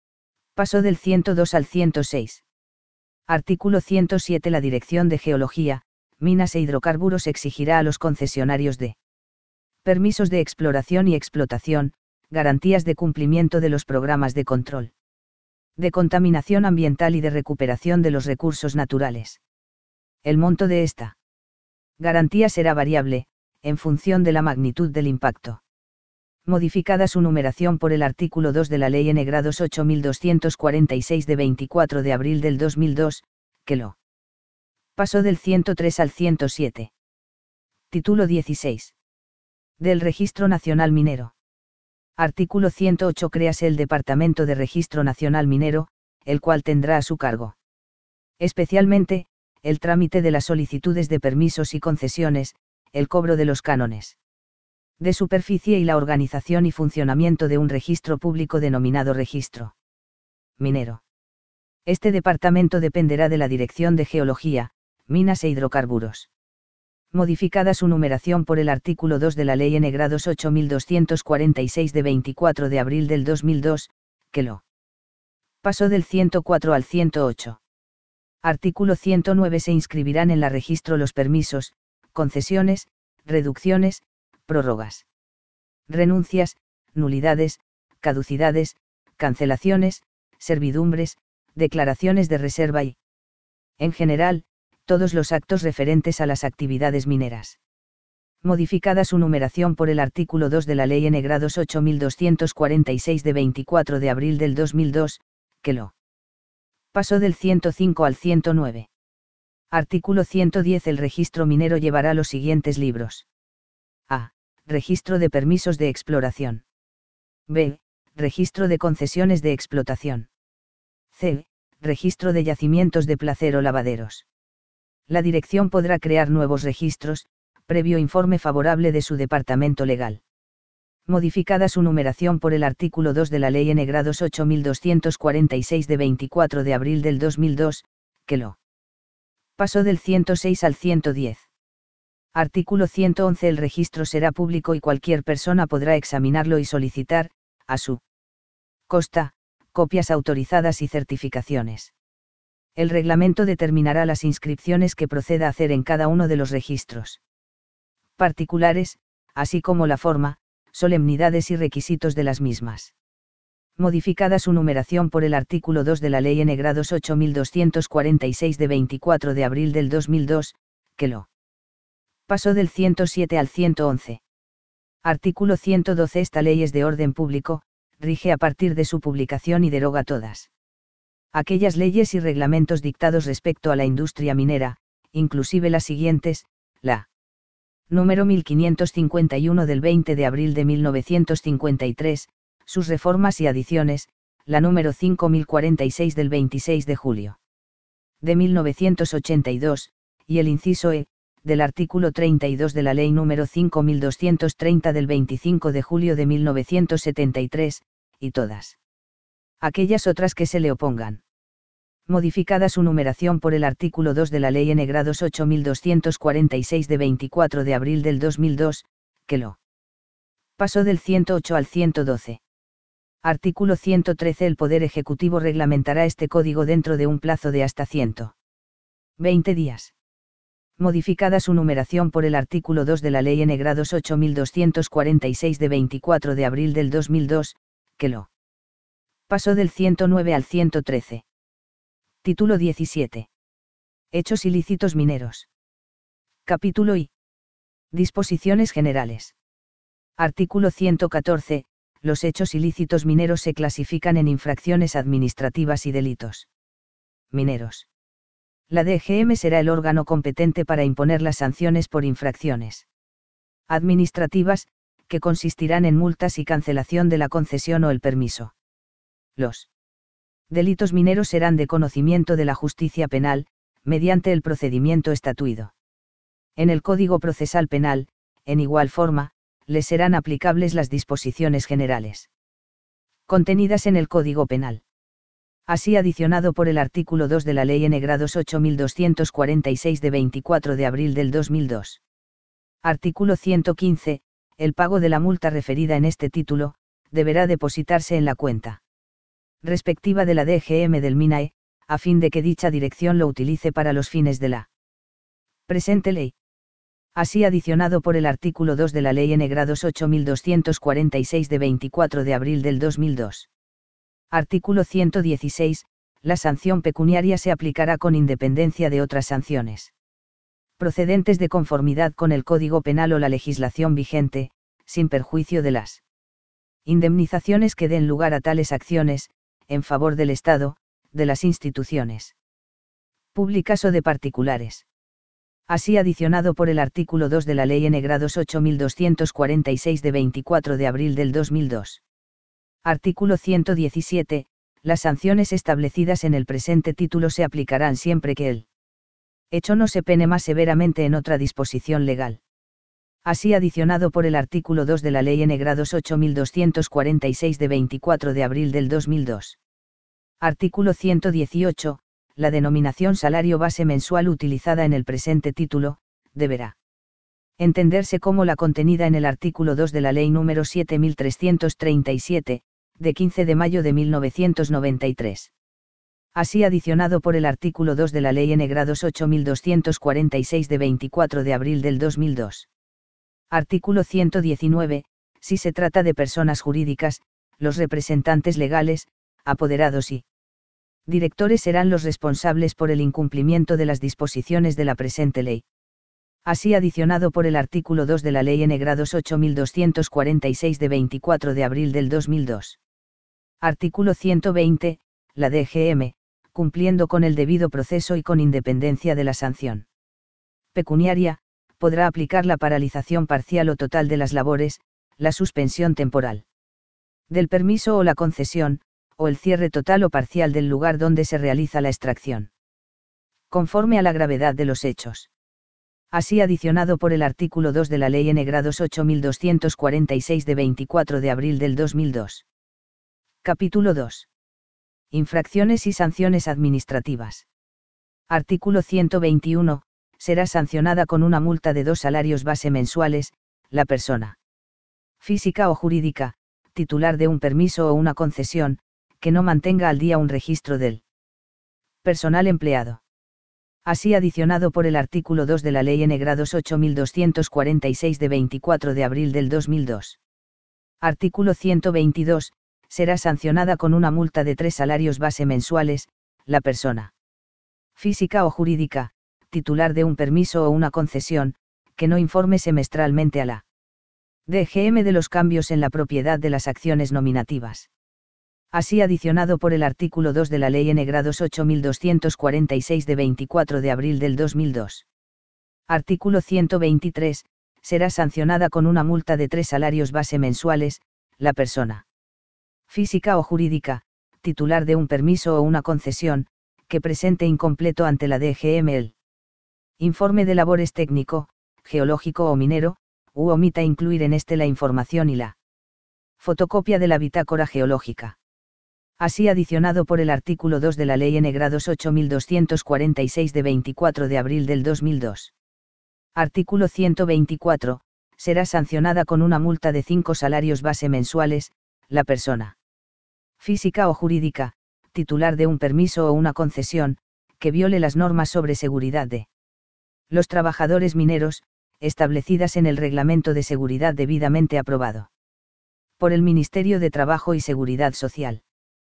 pasó del ciento dos al ciento seis. Artículo ciento siete. La Dirección de Geología, Minas e Hidrocarburos exigirá a los concesionarios de permisos de exploración y explotación, garantías de cumplimiento de los programas de control de contaminación ambiental y de recuperación de los recursos naturales. El monto de esta garantía será variable, en función de la magnitud del impacto. Modificada su numeración por el artículo dos de la Ley N grados ocho mil doscientos cuarenta y seis de veinticuatro de abril del dos mil dos, que lo pasó del ciento tres al ciento siete. Título dieciséis. Del Registro Nacional Minero. Artículo ciento ocho. Créase el Departamento de Registro Nacional Minero, el cual tendrá a su cargo especialmente el trámite de las solicitudes de permisos y concesiones, el cobro de los cánones de superficie y la organización y funcionamiento de un registro público denominado Registro Minero. Este departamento dependerá de la Dirección de Geología, Minas e Hidrocarburos. Modificada su numeración por el artículo dos de la Ley N grados ocho mil doscientos cuarenta y seis de veinticuatro de abril del dos mil dos, que lo pasó del ciento cuatro al ciento ocho. Artículo ciento nueve. Se inscribirán en la registro los permisos, concesiones, reducciones, prórrogas, renuncias, nulidades, caducidades, cancelaciones, servidumbres, declaraciones de reserva y, en general, todos los actos referentes a las actividades mineras. Modificada su numeración por el artículo dos de la Ley N grados ocho mil doscientos cuarenta y seis de veinticuatro de abril del dos mil dos, que lo pasó del ciento cinco al ciento nueve. Artículo ciento diez. El registro minero llevará los siguientes libros. A. Registro de permisos de exploración. B. Registro de concesiones de explotación. C. Registro de yacimientos de placer o lavaderos. La Dirección podrá crear nuevos registros, previo informe favorable de su departamento legal. Modificada su numeración por el artículo dos de la Ley N grados ocho mil doscientos cuarenta y seis de veinticuatro de abril del dos mil dos, que lo pasó del ciento seis al ciento diez. Artículo ciento once. El registro será público y cualquier persona podrá examinarlo y solicitar, a su costa, copias autorizadas y certificaciones. El reglamento determinará las inscripciones que proceda a hacer en cada uno de los registros particulares, así como la forma, solemnidades y requisitos de las mismas. Modificada su numeración por el artículo dos de la Ley N grados ocho mil doscientos cuarenta y seis de veinticuatro de abril del dos mil dos, que lo pasó del ciento siete al ciento once. Artículo ciento doce. Esta ley es de orden público, rige a partir de su publicación y deroga todas aquellas leyes y reglamentos dictados respecto a la industria minera, inclusive las siguientes, la número mil quinientos cincuenta y uno del veinte de abril de mil novecientos cincuenta y tres, sus reformas y adiciones, la número cinco mil cuarenta y seis del veintiséis de julio de mil novecientos ochenta y dos, y el inciso E, del artículo treinta y dos de la Ley número cinco mil doscientos treinta del veinticinco de julio de mil novecientos setenta y tres, y todas aquellas otras que se le opongan. Modificada su numeración por el artículo dos de la Ley N grados ocho mil doscientos cuarenta y seis de veinticuatro de abril del dos mil dos, que lo pasó del ciento ocho al ciento doce. Artículo ciento trece. El Poder Ejecutivo reglamentará este código dentro de un plazo de hasta ciento veinte días. Modificada su numeración por el artículo dos de la Ley N grados ocho mil doscientos cuarenta y seis de veinticuatro de abril del dos mil dos, que lo pasó del ciento nueve al ciento trece. Título diecisiete. Hechos ilícitos mineros. Capítulo I. Disposiciones generales. Artículo ciento catorce. Los hechos ilícitos mineros se clasifican en infracciones administrativas y delitos mineros. La D G M será el órgano competente para imponer las sanciones por infracciones administrativas, que consistirán en multas y cancelación de la concesión o el permiso. Los delitos mineros serán de conocimiento de la justicia penal, mediante el procedimiento estatuido en el Código Procesal Penal. En igual forma, les serán aplicables las disposiciones generales contenidas en el Código Penal. Así adicionado por el artículo dos de la Ley N grados ocho mil doscientos cuarenta y seis de veinticuatro de abril del dos mil dos. Artículo ciento quince. El pago de la multa referida en este título, deberá depositarse en la cuenta respectiva de la D G M del MINAE, a fin de que dicha dirección lo utilice para los fines de la presente ley. Así adicionado por el artículo dos de la Ley N grados ocho mil doscientos cuarenta y seis de veinticuatro de abril del dos mil dos. Artículo ciento dieciséis. La sanción pecuniaria se aplicará con independencia de otras sanciones procedentes de conformidad con el Código Penal o la legislación vigente, sin perjuicio de las indemnizaciones que den lugar a tales acciones, en favor del Estado, de las instituciones públicas o de particulares. Así adicionado por el artículo dos de la Ley N grados ocho mil doscientos cuarenta y seis de veinticuatro de abril del dos mil dos. Artículo ciento diecisiete. Las sanciones establecidas en el presente título se aplicarán siempre que el hecho no se pene más severamente en otra disposición legal. Así adicionado por el artículo dos de la Ley N grados ocho mil doscientos cuarenta y seis de veinticuatro de abril del dos mil dos. Artículo ciento dieciocho. La denominación salario base mensual utilizada en el presente título, deberá entenderse como la contenida en el artículo dos de la Ley número siete mil trescientos treinta y siete, de quince de mayo de mil novecientos noventa y tres. Así adicionado por el artículo dos de la Ley N grados ocho mil doscientos cuarenta y seis de veinticuatro de abril del dos mil dos. Artículo ciento diecinueve. Si se trata de personas jurídicas, los representantes legales, apoderados y directores serán los responsables por el incumplimiento de las disposiciones de la presente ley. Así adicionado por el artículo dos de la Ley N grados ocho mil doscientos cuarenta y seis de veinticuatro de abril del dos mil dos. Artículo ciento veinte. La D G M, cumpliendo con el debido proceso y con independencia de la sanción pecuniaria, podrá aplicar la paralización parcial o total de las labores, la suspensión temporal del permiso o la concesión, o el cierre total o parcial del lugar donde se realiza la extracción, conforme a la gravedad de los hechos. Así adicionado por el artículo dos de la Ley N grados ocho mil doscientos cuarenta y seis de veinticuatro de abril del dos mil dos. Capítulo dos. Infracciones y sanciones administrativas. Artículo ciento veintiuno. Será sancionada con una multa de dos salarios base mensuales, la persona física o jurídica, titular de un permiso o una concesión, que no mantenga al día un registro del personal empleado. Así adicionado por el artículo dos de la Ley N grados ocho mil doscientos cuarenta y seis de veinticuatro de abril del dos mil dos. Artículo ciento veintidós. Será sancionada con una multa de tres salarios base mensuales, la persona física o jurídica, titular de un permiso o una concesión, que no informe semestralmente a la D G M de los cambios en la propiedad de las acciones nominativas. Así adicionado por el artículo dos de la Ley N grados ocho mil doscientos cuarenta y seis de veinticuatro de abril del dos mil dos. Artículo ciento veintitrés. Será sancionada con una multa de tres salarios base mensuales, la persona física o jurídica, titular de un permiso o una concesión, que presente incompleto ante la D G M el informe de labores técnico, geológico o minero, u omita incluir en este la información y la fotocopia de la bitácora geológica. Así adicionado por el artículo dos de la Ley N grados ocho mil doscientos cuarenta y seis de veinticuatro de abril del dos mil dos. Artículo ciento veinticuatro. Será sancionada con una multa de cinco salarios base mensuales, la persona física o jurídica, titular de un permiso o una concesión, que viole las normas sobre seguridad de los trabajadores mineros, establecidas en el Reglamento de Seguridad debidamente aprobado por el Ministerio de Trabajo y Seguridad Social.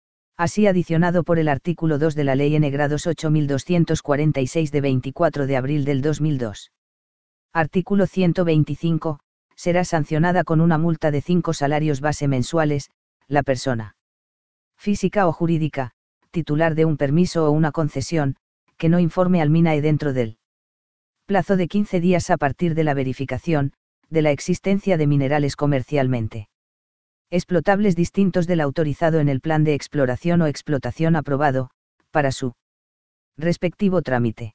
Así adicionado por el artículo dos de la Ley N grados ocho mil doscientos cuarenta y seis de veinticuatro de abril del dos mil dos. Artículo ciento veinticinco. Será sancionada con una multa de cinco salarios base mensuales, la persona física o jurídica, titular de un permiso o una concesión, que no informe al MINAE dentro del plazo de quince días a partir de la verificación, de la existencia de minerales comercialmente explotables distintos del autorizado en el plan de exploración o explotación aprobado, para su respectivo trámite.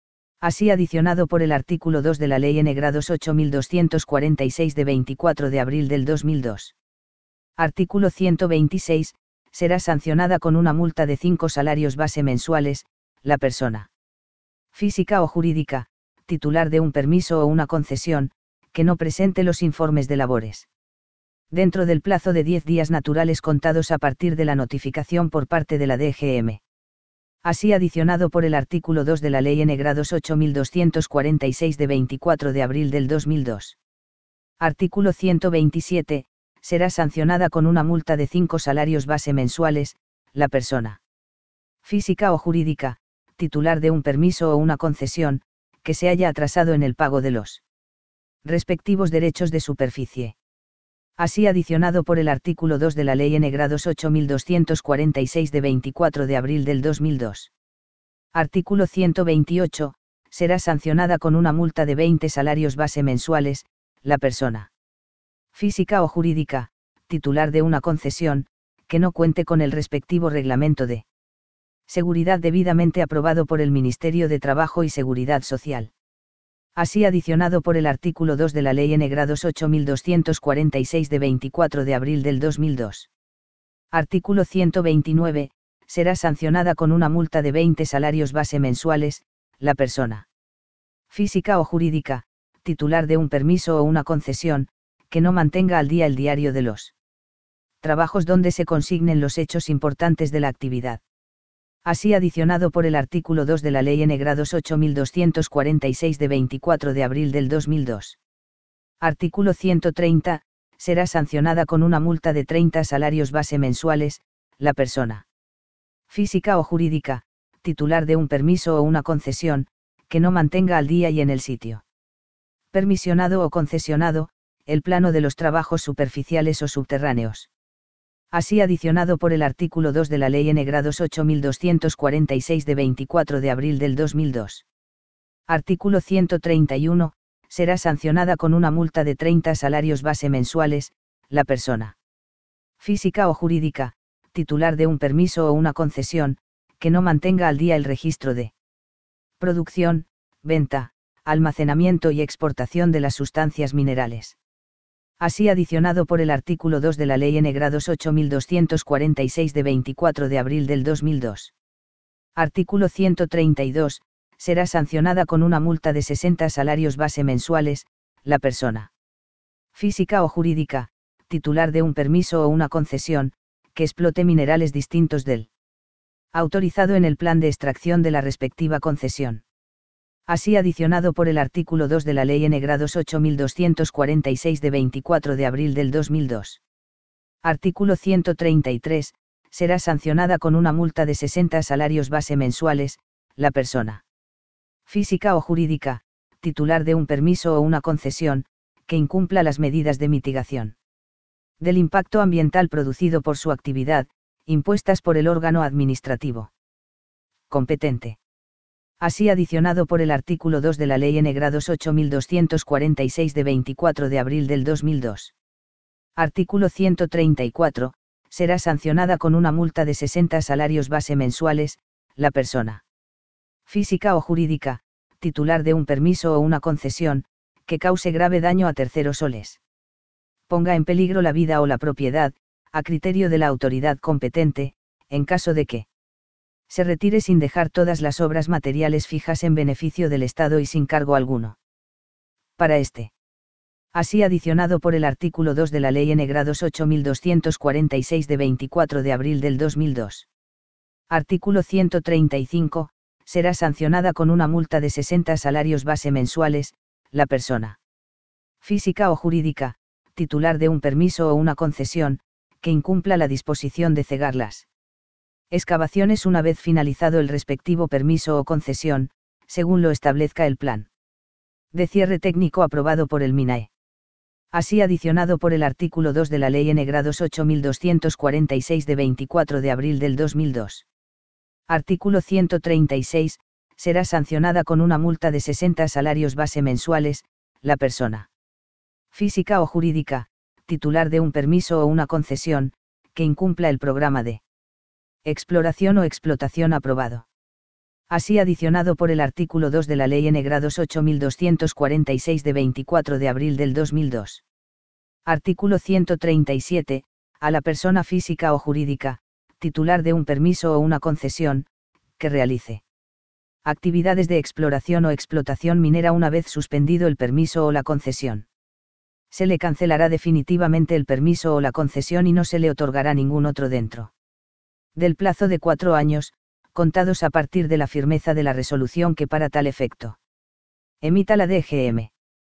Así adicionado por el artículo dos de la Ley N grados ocho mil doscientos cuarenta y seis de veinticuatro de abril del dos mil dos. Artículo ciento veintiséis. Será sancionada con una multa de cinco salarios base mensuales, la persona física o jurídica, titular de un permiso o una concesión, que no presente los informes de labores dentro del plazo de diez días naturales contados a partir de la notificación por parte de la D G M. Así adicionado por el artículo dos de la Ley N grados ocho mil doscientos cuarenta y seis de veinticuatro de abril del dos mil dos. Artículo ciento veintisiete. Será sancionada con una multa de cinco salarios base mensuales, la persona física o jurídica, titular de un permiso o una concesión, que se haya atrasado en el pago de los respectivos derechos de superficie. Así adicionado por el artículo dos de la Ley N grados ocho mil doscientos cuarenta y seis de veinticuatro de abril del dos mil dos. Artículo ciento veintiocho. Será sancionada con una multa de veinte salarios base mensuales, la persona física o jurídica, titular de una concesión, que no cuente con el respectivo reglamento de seguridad debidamente aprobado por el Ministerio de Trabajo y Seguridad Social. Así adicionado por el artículo dos de la Ley N grados ocho mil doscientos cuarenta y seis de veinticuatro de abril del dos mil dos. Artículo ciento veintinueve. Será sancionada con una multa de veinte salarios base mensuales, la persona física o jurídica, titular de un permiso o una concesión, que no mantenga al día el diario de los trabajos donde se consignen los hechos importantes de la actividad. Así adicionado por el artículo dos de la Ley N grados ocho mil doscientos cuarenta y seis de veinticuatro de abril del dos mil dos. Artículo ciento treinta. Será sancionada con una multa de treinta salarios base mensuales, la persona física o jurídica, titular de un permiso o una concesión, que no mantenga al día y en el sitio permisionado o concesionado, el plano de los trabajos superficiales o subterráneos. Así adicionado por el artículo dos de la Ley N grados ocho mil doscientos cuarenta y seis de veinticuatro de abril del dos mil dos. Artículo ciento treinta y uno. Será sancionada con una multa de treinta salarios base mensuales, la persona física o jurídica, titular de un permiso o una concesión, que no mantenga al día el registro de producción, venta, almacenamiento y exportación de las sustancias minerales. Así adicionado por el artículo dos de la Ley N grados ocho mil doscientos cuarenta y seis de veinticuatro de abril del dos mil dos. Artículo ciento treinta y dos. Será sancionada con una multa de sesenta salarios base mensuales, la persona física o jurídica, titular de un permiso o una concesión, que explote minerales distintos del autorizado en el plan de extracción de la respectiva concesión. Así adicionado por el artículo dos de la Ley N grados ocho mil doscientos cuarenta y seis de veinticuatro de abril del dos mil dos. Artículo ciento treinta y tres. Será sancionada con una multa de sesenta salarios base mensuales, la persona física o jurídica, titular de un permiso o una concesión, que incumpla las medidas de mitigación del impacto ambiental producido por su actividad, impuestas por el órgano administrativo competente. Así adicionado por el artículo dos de la Ley N grados ocho mil doscientos cuarenta y seis de veinticuatro de abril del dos mil dos. Artículo ciento treinta y cuatro. Será sancionada con una multa de sesenta salarios base mensuales, la persona física o jurídica, titular de un permiso o una concesión, que cause grave daño a terceros o les ponga en peligro la vida o la propiedad, a criterio de la autoridad competente, en caso de que se retire sin dejar todas las obras materiales fijas en beneficio del Estado y sin cargo alguno. Para este. Así adicionado por el artículo dos de la Ley N grados ocho mil doscientos cuarenta y seis de veinticuatro de abril del dos mil dos. Artículo ciento treinta y cinco, será sancionada con una multa de sesenta salarios base mensuales, la persona física o jurídica, titular de un permiso o una concesión, que incumpla la disposición de cegar las excavaciones una vez finalizado el respectivo permiso o concesión, según lo establezca el plan de cierre técnico aprobado por el MINAE. Así adicionado por el artículo dos de la Ley N grados ocho mil doscientos cuarenta y seis de veinticuatro de abril del dos mil dos. Artículo ciento treinta y seis, será sancionada con una multa de sesenta salarios base mensuales, la persona física o jurídica, titular de un permiso o una concesión, que incumpla el programa de exploración o explotación aprobado. Así adicionado por el artículo dos de la Ley N grados ocho mil doscientos cuarenta y seis de veinticuatro de abril del dos mil dos. Artículo ciento treinta y siete, a la persona física o jurídica, titular de un permiso o una concesión, que realice actividades de exploración o explotación minera una vez suspendido el permiso o la concesión. Se le cancelará definitivamente el permiso o la concesión y no se le otorgará ningún otro dentro del plazo de cuatro años, contados a partir de la firmeza de la resolución que para tal efecto emita la D G M.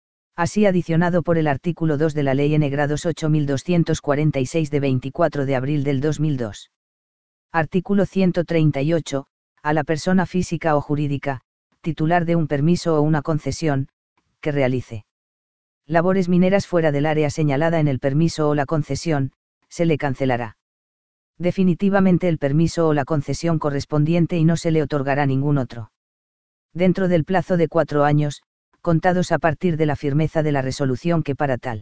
Así adicionado por el artículo dos de la Ley N grados ocho mil doscientos cuarenta y seis de veinticuatro de abril del dos mil dos. Artículo ciento treinta y ocho, a la persona física o jurídica, titular de un permiso o una concesión, que realice labores mineras fuera del área señalada en el permiso o la concesión, se le cancelará definitivamente el permiso o la concesión correspondiente y no se le otorgará ningún otro dentro del plazo de cuatro años, contados a partir de la firmeza de la resolución que para tal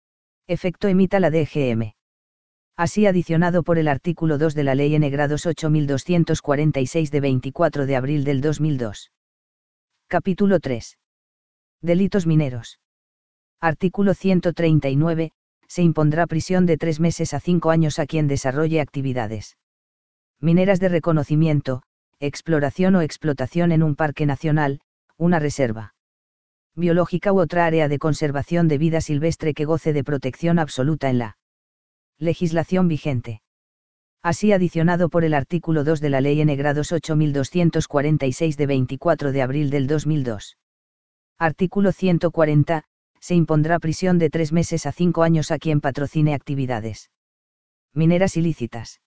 efecto emita la D G M. Así adicionado por el artículo dos de la Ley N grados ocho mil doscientos cuarenta y seis de veinticuatro de abril del dos mil dos. Capítulo tres. Delitos mineros. Artículo ciento treinta y nueve, se impondrá prisión de tres meses a cinco años a quien desarrolle actividades mineras de reconocimiento, exploración o explotación en un parque nacional, una reserva biológica u otra área de conservación de vida silvestre que goce de protección absoluta en la legislación vigente. Así adicionado por el artículo dos de la Ley N grados ocho mil doscientos cuarenta y seis de veinticuatro de abril del dos mil dos. Artículo ciento cuarenta, se impondrá prisión de tres meses a cinco años a quien patrocine actividades mineras ilícitas.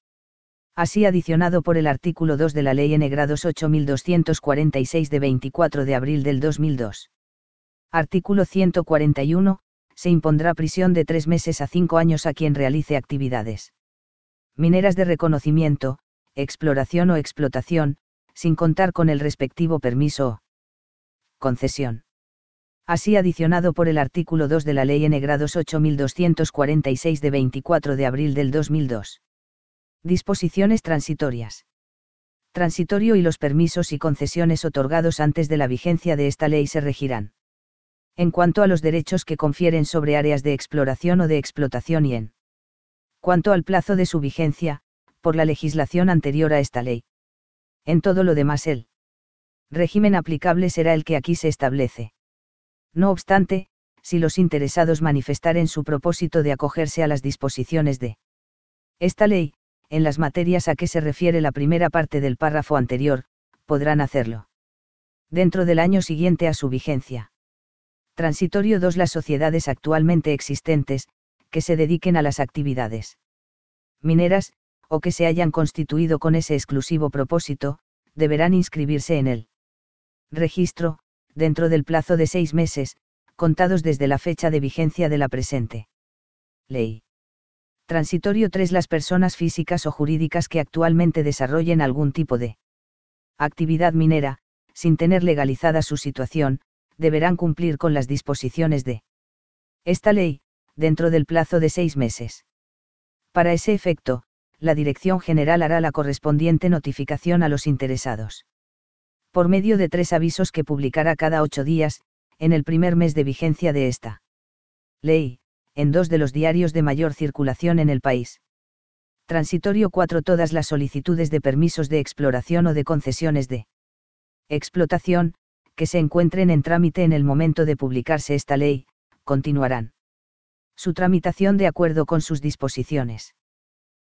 Así adicionado por el artículo dos de la Ley N grados ocho mil doscientos cuarenta y seis de veinticuatro de abril del dos mil dos. Artículo ciento cuarenta y uno, se impondrá prisión de tres meses a cinco años a quien realice actividades mineras de reconocimiento, exploración o explotación, sin contar con el respectivo permiso o concesión. Así adicionado por el artículo dos de la Ley N grados ocho mil doscientos cuarenta y seis de veinticuatro de abril del dos mil dos. Disposiciones transitorias. Transitorio y los permisos y concesiones otorgados antes de la vigencia de esta ley se regirán en cuanto a los derechos que confieren sobre áreas de exploración o de explotación y en cuanto al plazo de su vigencia, por la legislación anterior a esta ley. En todo lo demás el régimen aplicable será el que aquí se establece. No obstante, si los interesados manifestaren su propósito de acogerse a las disposiciones de esta ley, en las materias a que se refiere la primera parte del párrafo anterior, podrán hacerlo dentro del año siguiente a su vigencia. Transitorio dos. Las sociedades actualmente existentes, que se dediquen a las actividades mineras, o que se hayan constituido con ese exclusivo propósito, deberán inscribirse en el registro, dentro del plazo de seis meses, contados desde la fecha de vigencia de la presente ley. Transitorio tres. Las personas físicas o jurídicas que actualmente desarrollen algún tipo de actividad minera, sin tener legalizada su situación, deberán cumplir con las disposiciones de esta ley, dentro del plazo de seis meses. Para ese efecto, la Dirección General hará la correspondiente notificación a los interesados. Por medio de tres avisos que publicará cada ocho días, en el primer mes de vigencia de esta ley, en dos de los diarios de mayor circulación en el país. Transitorio cuatro. Todas las solicitudes de permisos de exploración o de concesiones de explotación, que se encuentren en trámite en el momento de publicarse esta ley, continuarán su tramitación de acuerdo con sus disposiciones.